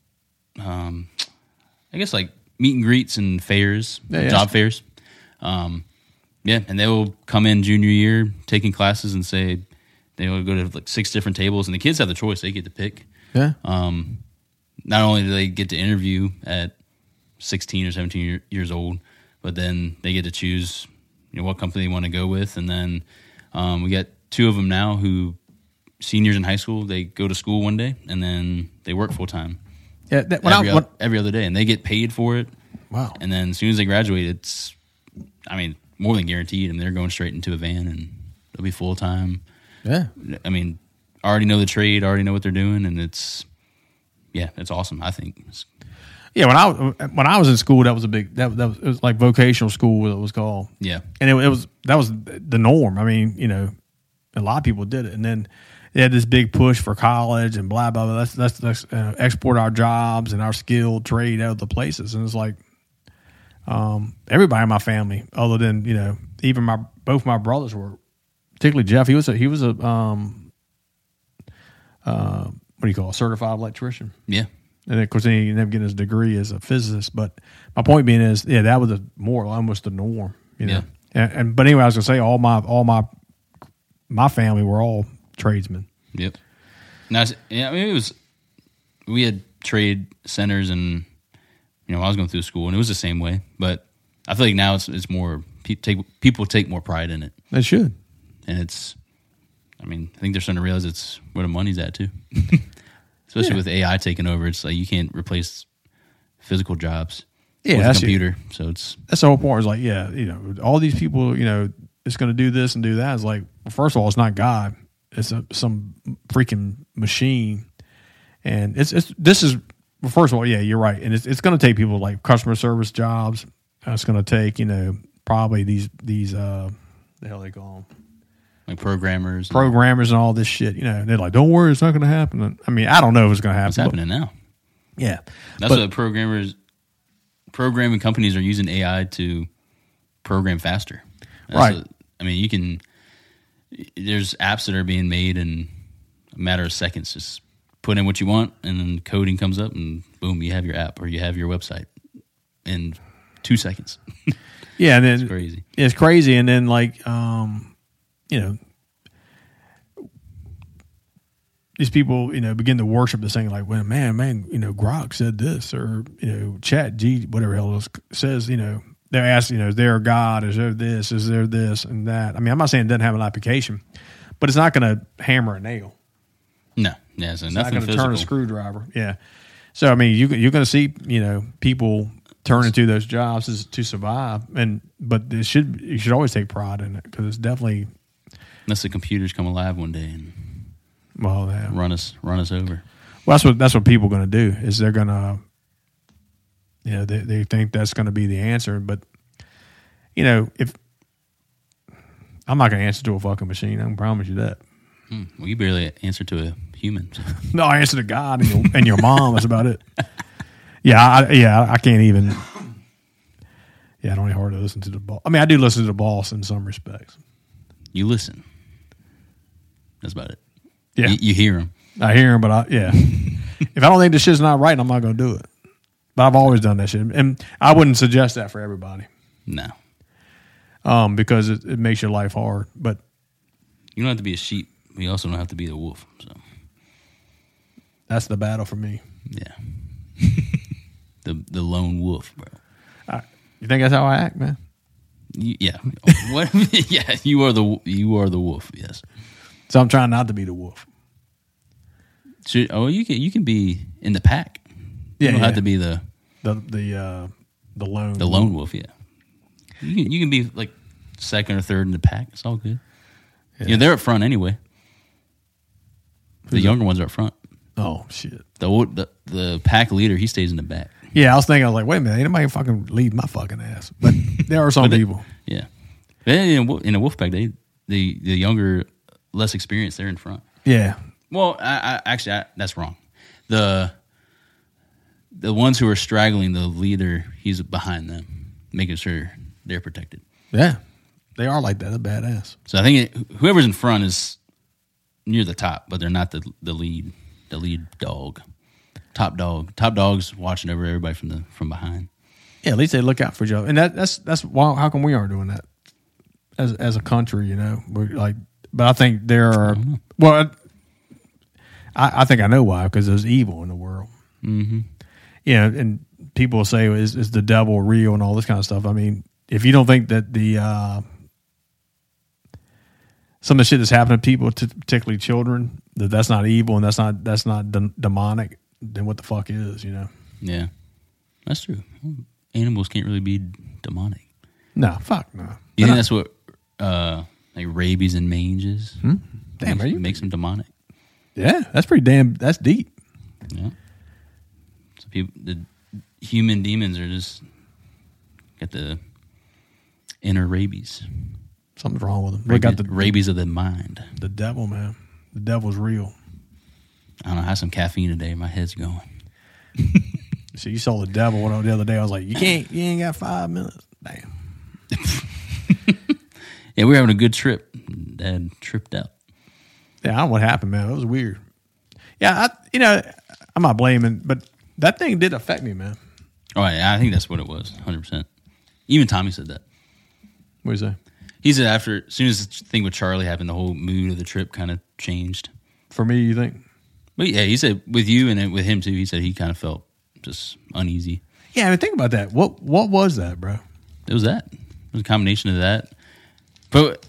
I guess, like meet and greets and fairs, job fairs. And they will come in junior year taking classes and say they will go to like 6 different tables, and the kids have the choice; they get to pick. Yeah. Not only do they get to interview at 16 or 17 years old, but then they get to choose what company they want to go with, and then we got 2 of them now who seniors in high school. They go to school one day and then they work full time. Yeah, every other day, and they get paid for it. Wow! And then as soon as they graduate, it's, more than guaranteed. And they're going straight into a van, and they'll be full time. Yeah, already know the trade, already know what they're doing, and it's awesome. I think. Yeah, when I was in school, that was a big it was like vocational school, what it was called. Yeah, and that was the norm. I mean, a lot of people did it, and then they had this big push for college and blah blah blah. Let's export our jobs and our skilled trade out of the places, and it's like everybody in my family, other than even both my brothers were, particularly Jeff. He was a what do you call a certified electrician? Yeah. And of course, he ended up getting his degree as a physicist. But my point being is, that was almost the norm, Yeah. But anyway, I was gonna say all my family were all tradesmen. Yep. Now, we had trade centers, and I was going through school, and it was the same way. But I feel like now it's more people take more pride in it. They should, and it's. I think they're starting to realize it's where the money's at too. Especially with AI taking over, it's like you can't replace physical jobs with a computer. So that's the whole point. It's like, all these people, it's going to do this and do that. It's like, well, first of all, it's not God. It's some freaking machine, and this is first of all, yeah, you're right, and it's going to take people like customer service jobs. It's going to take probably these the hell they call them. Like programmers and all this shit. They're like, don't worry, it's not going to happen. I don't know if it's going to happen. It's happening now. Yeah. That's what programming companies are using AI to program faster. Right. There's apps that are being made in a matter of seconds. Just put in what you want, and then coding comes up, and boom, you have your app or you have your website in 2 seconds. Yeah. And then it's crazy. It's crazy. And then these people, begin to worship this thing like, well, man, Grok said this, or, Chat G, whatever hell else says, they're asking, is there a God? Is there this and that? I'm not saying it doesn't have an application, but it's not going to hammer a nail. No. Yeah, so it's nothing not going to physical. turn a screwdriver. Yeah. So, you're going to see, people turn into those jobs to survive. But you should always take pride in it, because it's definitely. Unless the computers come alive one day and run us over. Well, that's what people are going to do. Is they're going to, they think that's going to be the answer. But if I'm not going to answer to a fucking machine, I can promise you that. Well, you barely answer to a human. No, I answer to God and your mom. That's about it. I can't even. Yeah, I don't even hardly listen to the boss. I do listen to the boss in some respects. You listen. That's about it. Yeah. You hear them. I hear him, but if I don't think the shit's not right, I'm not going to do it. But I've always done that shit. And I wouldn't suggest that for everybody. No. Because it makes your life hard. But you don't have to be a sheep. You also don't have to be the wolf. So that's the battle for me. Yeah. the lone wolf, bro. You think that's how I act, man? Yeah. What? Yeah, you are the wolf, yes. So I'm trying not to be the wolf. You can be in the pack. You don't have to be the lone wolf. Yeah, you can be like second or third in the pack. It's all good. Yeah, they're up front anyway. The younger ones are up front. Oh shit! The pack leader, he stays in the back. Yeah, I was thinking, wait a minute, ain't nobody fucking lead my fucking ass. But there are some people. Yeah, in a wolf pack, the younger, less experienced, they're in front. Yeah. Well, actually, that's wrong. The ones who are straggling, the leader, he's behind them, making sure they're protected. Yeah, they are like that. They're badass. So I think whoever's in front is near the top, but they're not the lead dog. Top dog's watching over everybody from behind. Yeah, at least they look out for each other, and that's why. How come we aren't doing that as a country? You know, we're like, but I think there are. Well, I think I know why, because there's evil in the world. Mm-hmm. Yeah, and people will say, is the devil real and all this kind of stuff. I mean, if you don't think that some of the shit that's happening to people, particularly children, that's not evil and that's not demonic, then what the fuck is, you know? Yeah, that's true. Animals can't really be demonic. No, fuck no. You think that's what like rabies and mange is? Damn, makes them demonic. Yeah, that's pretty damn. That's deep. Yeah. So the human demons are just got the inner rabies. Something's wrong with them. We got the rabies of the mind. The devil, man. The devil's real. I don't know. I had some caffeine today. My head's going. So you saw the devil the other day. I was like, you ain't got 5 minutes. Damn. Yeah, we were having a good trip. Dad tripped out. Yeah, I don't know what happened, man. It was weird. Yeah, I'm not blaming, but that thing did affect me, man. Oh, yeah, I think that's what it was, 100%. Even Tommy said that. What did he say? He said as soon as the thing with Charlie happened, the whole mood of the trip kind of changed. For me, you think? But yeah, he said with you and with him too, he said he kind of felt just uneasy. Yeah, I mean, think about that. What was that, bro? It was that. It was a combination of that. But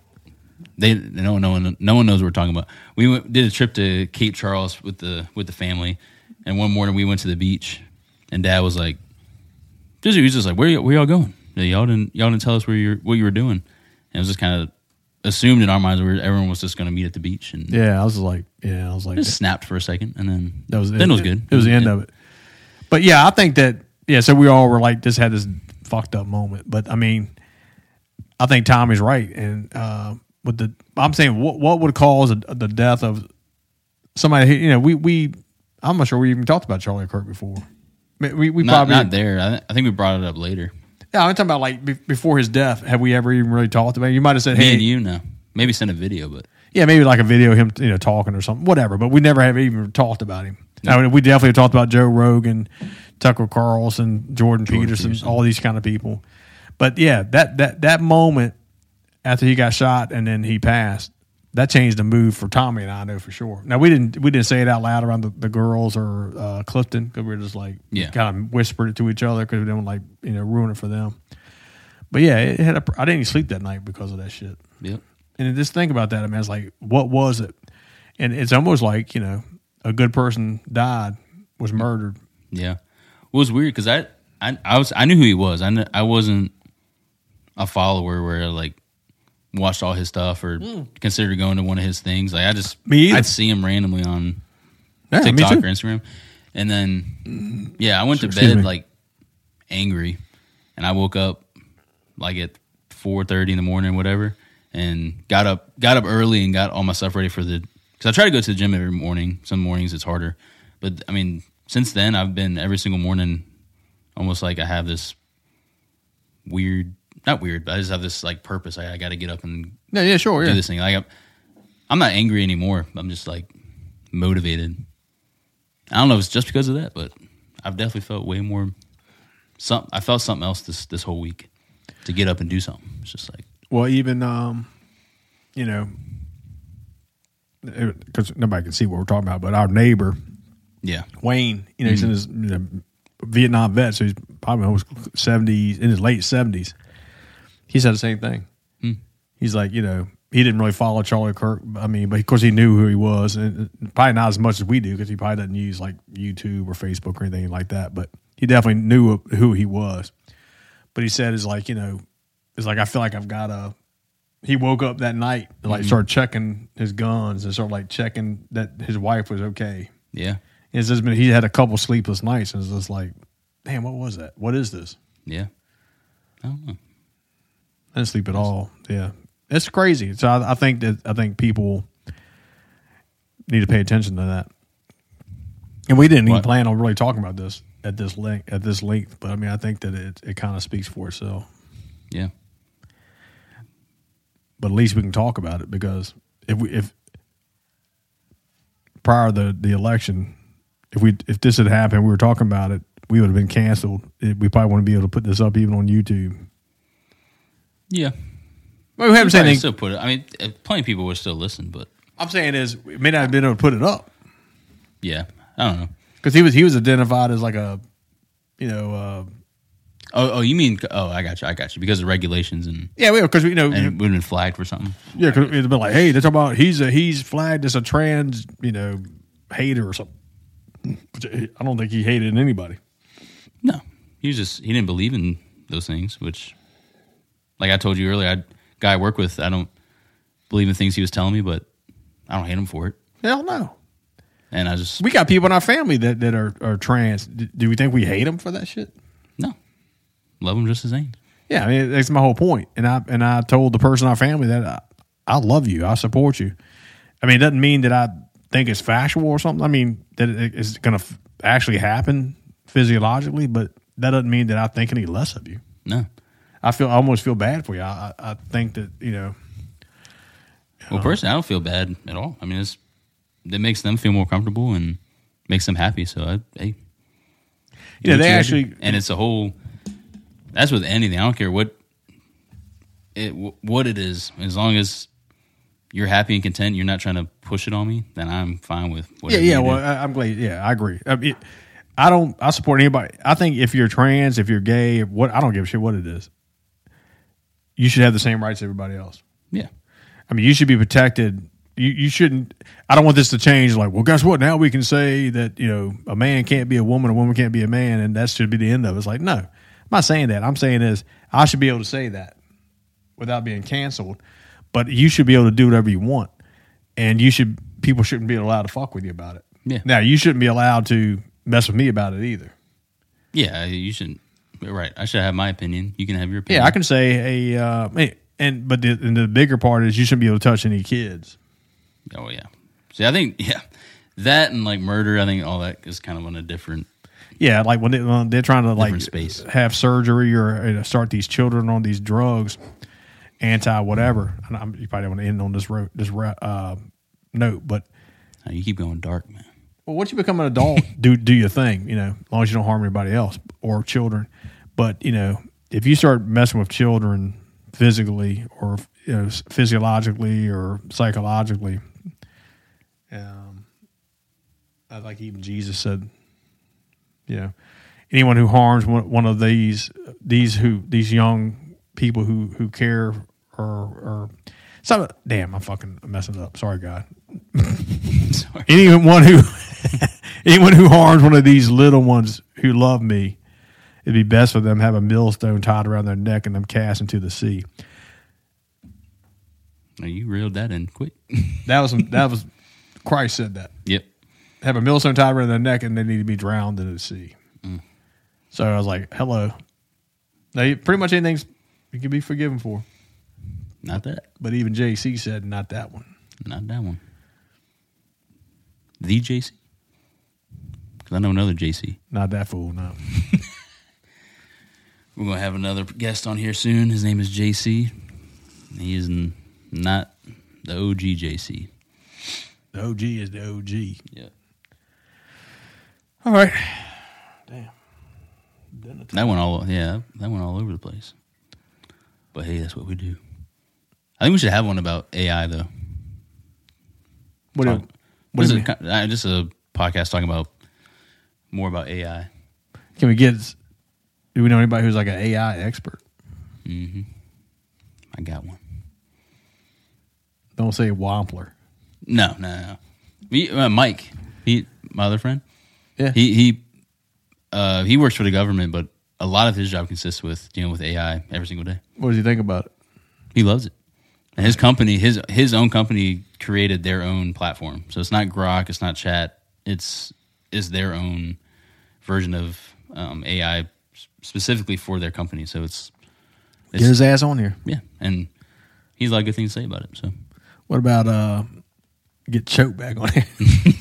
no one knows what we're talking about. We did a trip to Cape Charles with the family, and one morning we went to the beach, and Dad was like, he was just like, where y'all going? Y'all didn't tell us what you were doing. And it was just kind of assumed in our minds everyone was just going to meet at the beach. And I was like, just snapped for a second, and then it was good. It was the end of it. But yeah, I think that so we all were like, just had this fucked up moment. But I mean, I think Tommy's right, and I'm saying what would cause the death of somebody? You know, I'm not sure we even talked about Charlie Kirk before. We probably not there. I think we brought it up later. Yeah, I'm talking about like before his death. Have we ever even really talked about it? You might have said, Me "Hey, and you know, maybe send a video, but yeah, maybe like a video of him, talking or something, whatever." But we never have even talked about him. I mean, we definitely talked about Joe Rogan, Tucker Carlson, Jordan Peterson, all these kind of people. But yeah, that moment after he got shot and then he passed, that changed the mood for Tommy and I know for sure. Now we didn't say it out loud around the girls or Clifton, because we were just like kind of whispered it to each other because we didn't like ruin it for them. But yeah, I didn't even sleep that night because of that shit. Yep. And just think about that. I mean, it's like, what was it? And it's almost like a good person died, was murdered. Yeah, it was weird because I knew who he was. I wasn't a follower where like watched all his stuff or considered going to one of his things. Like I'd see him randomly on TikTok or Instagram, and then I went to bed like angry, and I woke up like at 4:30 in the morning, or whatever, and got up early and got all my stuff ready because I try to go to the gym every morning. Some mornings it's harder, but I mean since then I've been every single morning, almost like I have this weird not weird, but I just have this like purpose. I got to get up and Yeah, sure, do yeah. this thing. Like I'm not angry anymore. I'm just like motivated. I don't know if it's just because of that, but I've definitely felt way more. I felt something else this whole week to get up and do something. It's just like, Well, even you know, because nobody can see what we're talking about, but our neighbor yeah, Wayne, you know, he's in his Vietnam vet, so he's probably almost 70s, in his late 70s. He said the same thing. He's like, you know, he didn't really follow Charlie Kirk. I mean, but of course he knew who he was, and probably not as much as we do because he probably doesn't use like YouTube or Facebook or anything like that. But he definitely knew who he was. But he said, "It's like, you know, it's like I feel like I've got a." He woke up that night and like started checking his guns and sort of like checking that his wife was okay. yeah, It's just been, he had a couple sleepless nights and it's just like, damn, what was that? What is this? yeah. I don't know. I didn't sleep at all. Yeah, it's crazy. So I think people need to pay attention to that. And we didn't even plan on really talking about this at this length, but I mean, I think that it kind of speaks for itself. Yeah, But at least we can talk about it because if prior to the election, if this had happened, we were talking about it, we would have been canceled. We probably wouldn't be able to put this up even on YouTube. yeah. Well, we haven't said Probably anything. still put it. I mean, plenty of people would still listen, but I'm saying is we may not have been able to put it up yeah, I don't know. because he was identified as like a, you know, Oh, you mean? Oh, I got you. Because of regulations and yeah, because we know, and it would have been flagged for something. yeah, because it'd been like, hey, they're talking about he's flagged as a trans, you know, hater or something. Which I don't think he hated anybody. No, he didn't believe in those things. Which, like I told you earlier, guy I work with, I don't believe in things he was telling me, but I don't hate him for it. Hell no. And I just We got people in our family that are trans. Do we think we hate them for that shit? no love him just the same. Yeah, I mean that's my whole point. And I told the person in our family that I love you, I support you. I mean, it doesn't mean that I think it's factual or something. I mean that it is going to actually happen physiologically, but that doesn't mean that I think any less of you. No. I almost feel bad for you. I think that, you know. Well, personally, I don't feel bad at all. I mean, it makes them feel more comfortable and makes them happy. So, hey. You know, they what actually. do. And it's a whole. That's with anything. I don't care what it is. As long as you're happy and content, you're not trying to push it on me, then I'm fine with whatever. Yeah. you Well, do. I'm glad. Yeah, I agree. I support anybody. I think if you're trans, if you're gay, I don't give a shit what it is. You should have the same rights as everybody else. Yeah. I mean, you should be protected. You shouldn't. I don't want this to change. Like, well, guess what? Now we can say that, you know, a man can't be a woman can't be a man, and that should be the end of it. It's like, no, I'm not saying that. I'm saying is I should be able to say that without being canceled. But you should be able to do whatever you want, and people shouldn't be allowed to fuck with you about it. Yeah. Now you shouldn't be allowed to mess with me about it either. Yeah, you shouldn't. Right. I should have my opinion. You can have your opinion. Yeah, I can say but the bigger part is you shouldn't be able to touch any kids. Oh, yeah. See, I think, that and like murder, I think all that is kind of on a different. Yeah, like when they're trying to like space. have surgery or start these children on these drugs, anti whatever. You probably want to end on this note, but Oh, you keep going dark, man. well, once you become an adult, do your thing. You know, as long as you don't harm anybody else or children. But you know, if you start messing with children physically or, you know, physiologically or psychologically, like even Jesus said, you know, anyone who harms one of these young people who care or some. Damn, I'm fucking messing it up. Sorry, God. Sorry. Anyone who harms one of these little ones who love me, it'd be best for them to have a millstone tied around their neck and them cast into the sea. Oh, you reeled that in quick. That was Christ said that. Yep. Have a millstone tied around their neck and they need to be drowned in the sea. So I was like, hello. Now, pretty much anything you can be forgiven for. Not that. But even JC said, not that one. Not that one. The JC? Because I know another JC. Not that fool, no. We're going to have another guest on here soon. His name is JC. He is not the OG JC. The OG is the OG. Yeah. All right. Damn. That went all over the place. But hey, that's what we do. I think we should have one about AI though. What is it? Just a podcast talking about more about AI. Can we get? Do we know anybody who's like an AI expert? Mm-hmm. I got one. Don't say Wampler. No. Mike, my other friend. Yeah. He works for the government, but a lot of his job consists with dealing with AI every single day. What does he think about it? He loves it. And his company, his own company, created their own platform. So it's not Grok, it's not Chat. It's their own version of AI specifically for their company. So it's get his ass on here. Yeah, and he's a lot of good things to say about it. So what about get Choke back on here?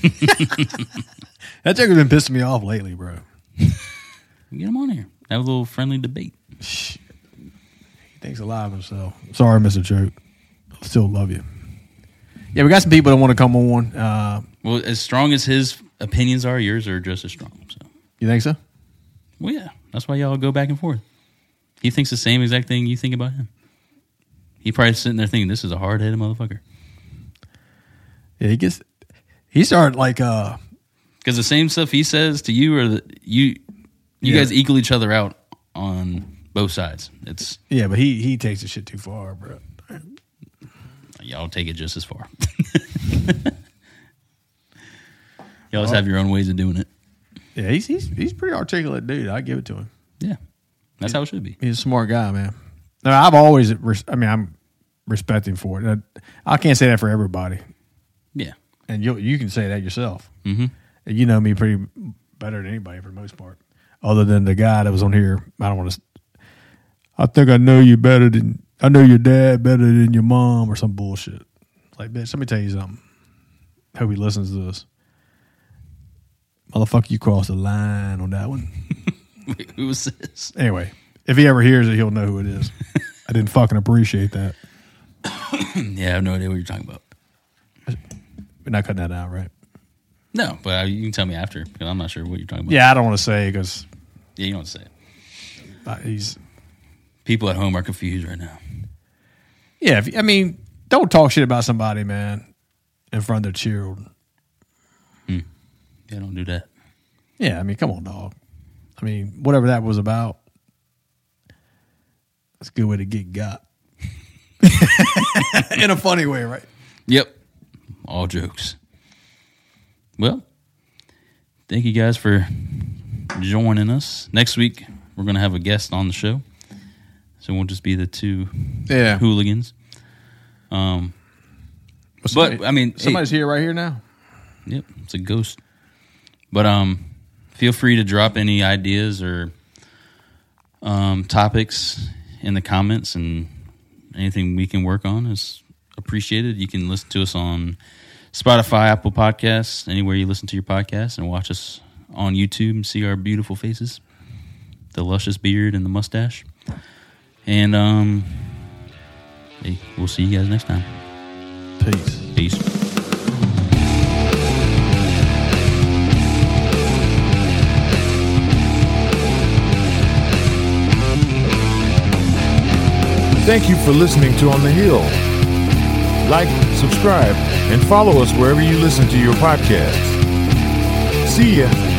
That joke has been pissing me off lately, bro. Get him on here. Have a little friendly debate. He thinks a lot of himself. Sorry, Mr. Choke. I still love you. Yeah, we got some people that want to come on. Well, as strong as his opinions are, yours are just as strong. So you think so? Well, yeah. That's why y'all go back and forth. He thinks the same exact thing you think about him. He probably sitting there thinking, this is a hard-headed motherfucker. Yeah, he started like... Because the same stuff he says to you, or you guys equal each other out on both sides. It's but he takes the shit too far, bro. Y'all take it just as far. Y'all have your own ways of doing it. Yeah, he's pretty articulate dude. I give it to him. Yeah, that's how it should be. He's a smart guy, man. No, I've always, I'm respecting for it. I can't say that for everybody. Yeah, and you can say that yourself. Mm-hmm. You know me pretty better than anybody for the most part, other than the guy that was on here. I don't want to. I think I know you better than I know your dad better than your mom or some bullshit. Like, bitch, let me tell you something. Hope he listens to this. Motherfucker, you crossed the line on that one. Wait, who was this? Anyway, if he ever hears it, he'll know who it is. I didn't fucking appreciate that. Yeah, I have no idea what you're talking about. We're not cutting that out, right? No, but you can tell me after, because I'm not sure what you're talking about. Yeah, I don't want to say because... Yeah, you don't want to say it. He's... People at home are confused right now. Yeah, don't talk shit about somebody, man, in front of their children. Yeah, don't do that. Yeah, come on, dog. Whatever that was about, that's a good way to get got. In a funny way, right? Yep. All jokes. Well, thank you guys for joining us. Next week, we're going to have a guest on the show. So we'll just be the two hooligans. Somebody's here right here now. Yep, it's a ghost. But feel free to drop any ideas or topics in the comments, and anything we can work on is appreciated. You can listen to us on Spotify, Apple Podcasts, anywhere you listen to your podcast, and watch us on YouTube and see our beautiful faces, the luscious beard and the mustache. And hey, we'll see you guys next time. Peace. Thank you for listening to On the Hill. Like, subscribe, and follow us wherever you listen to your podcasts. See ya.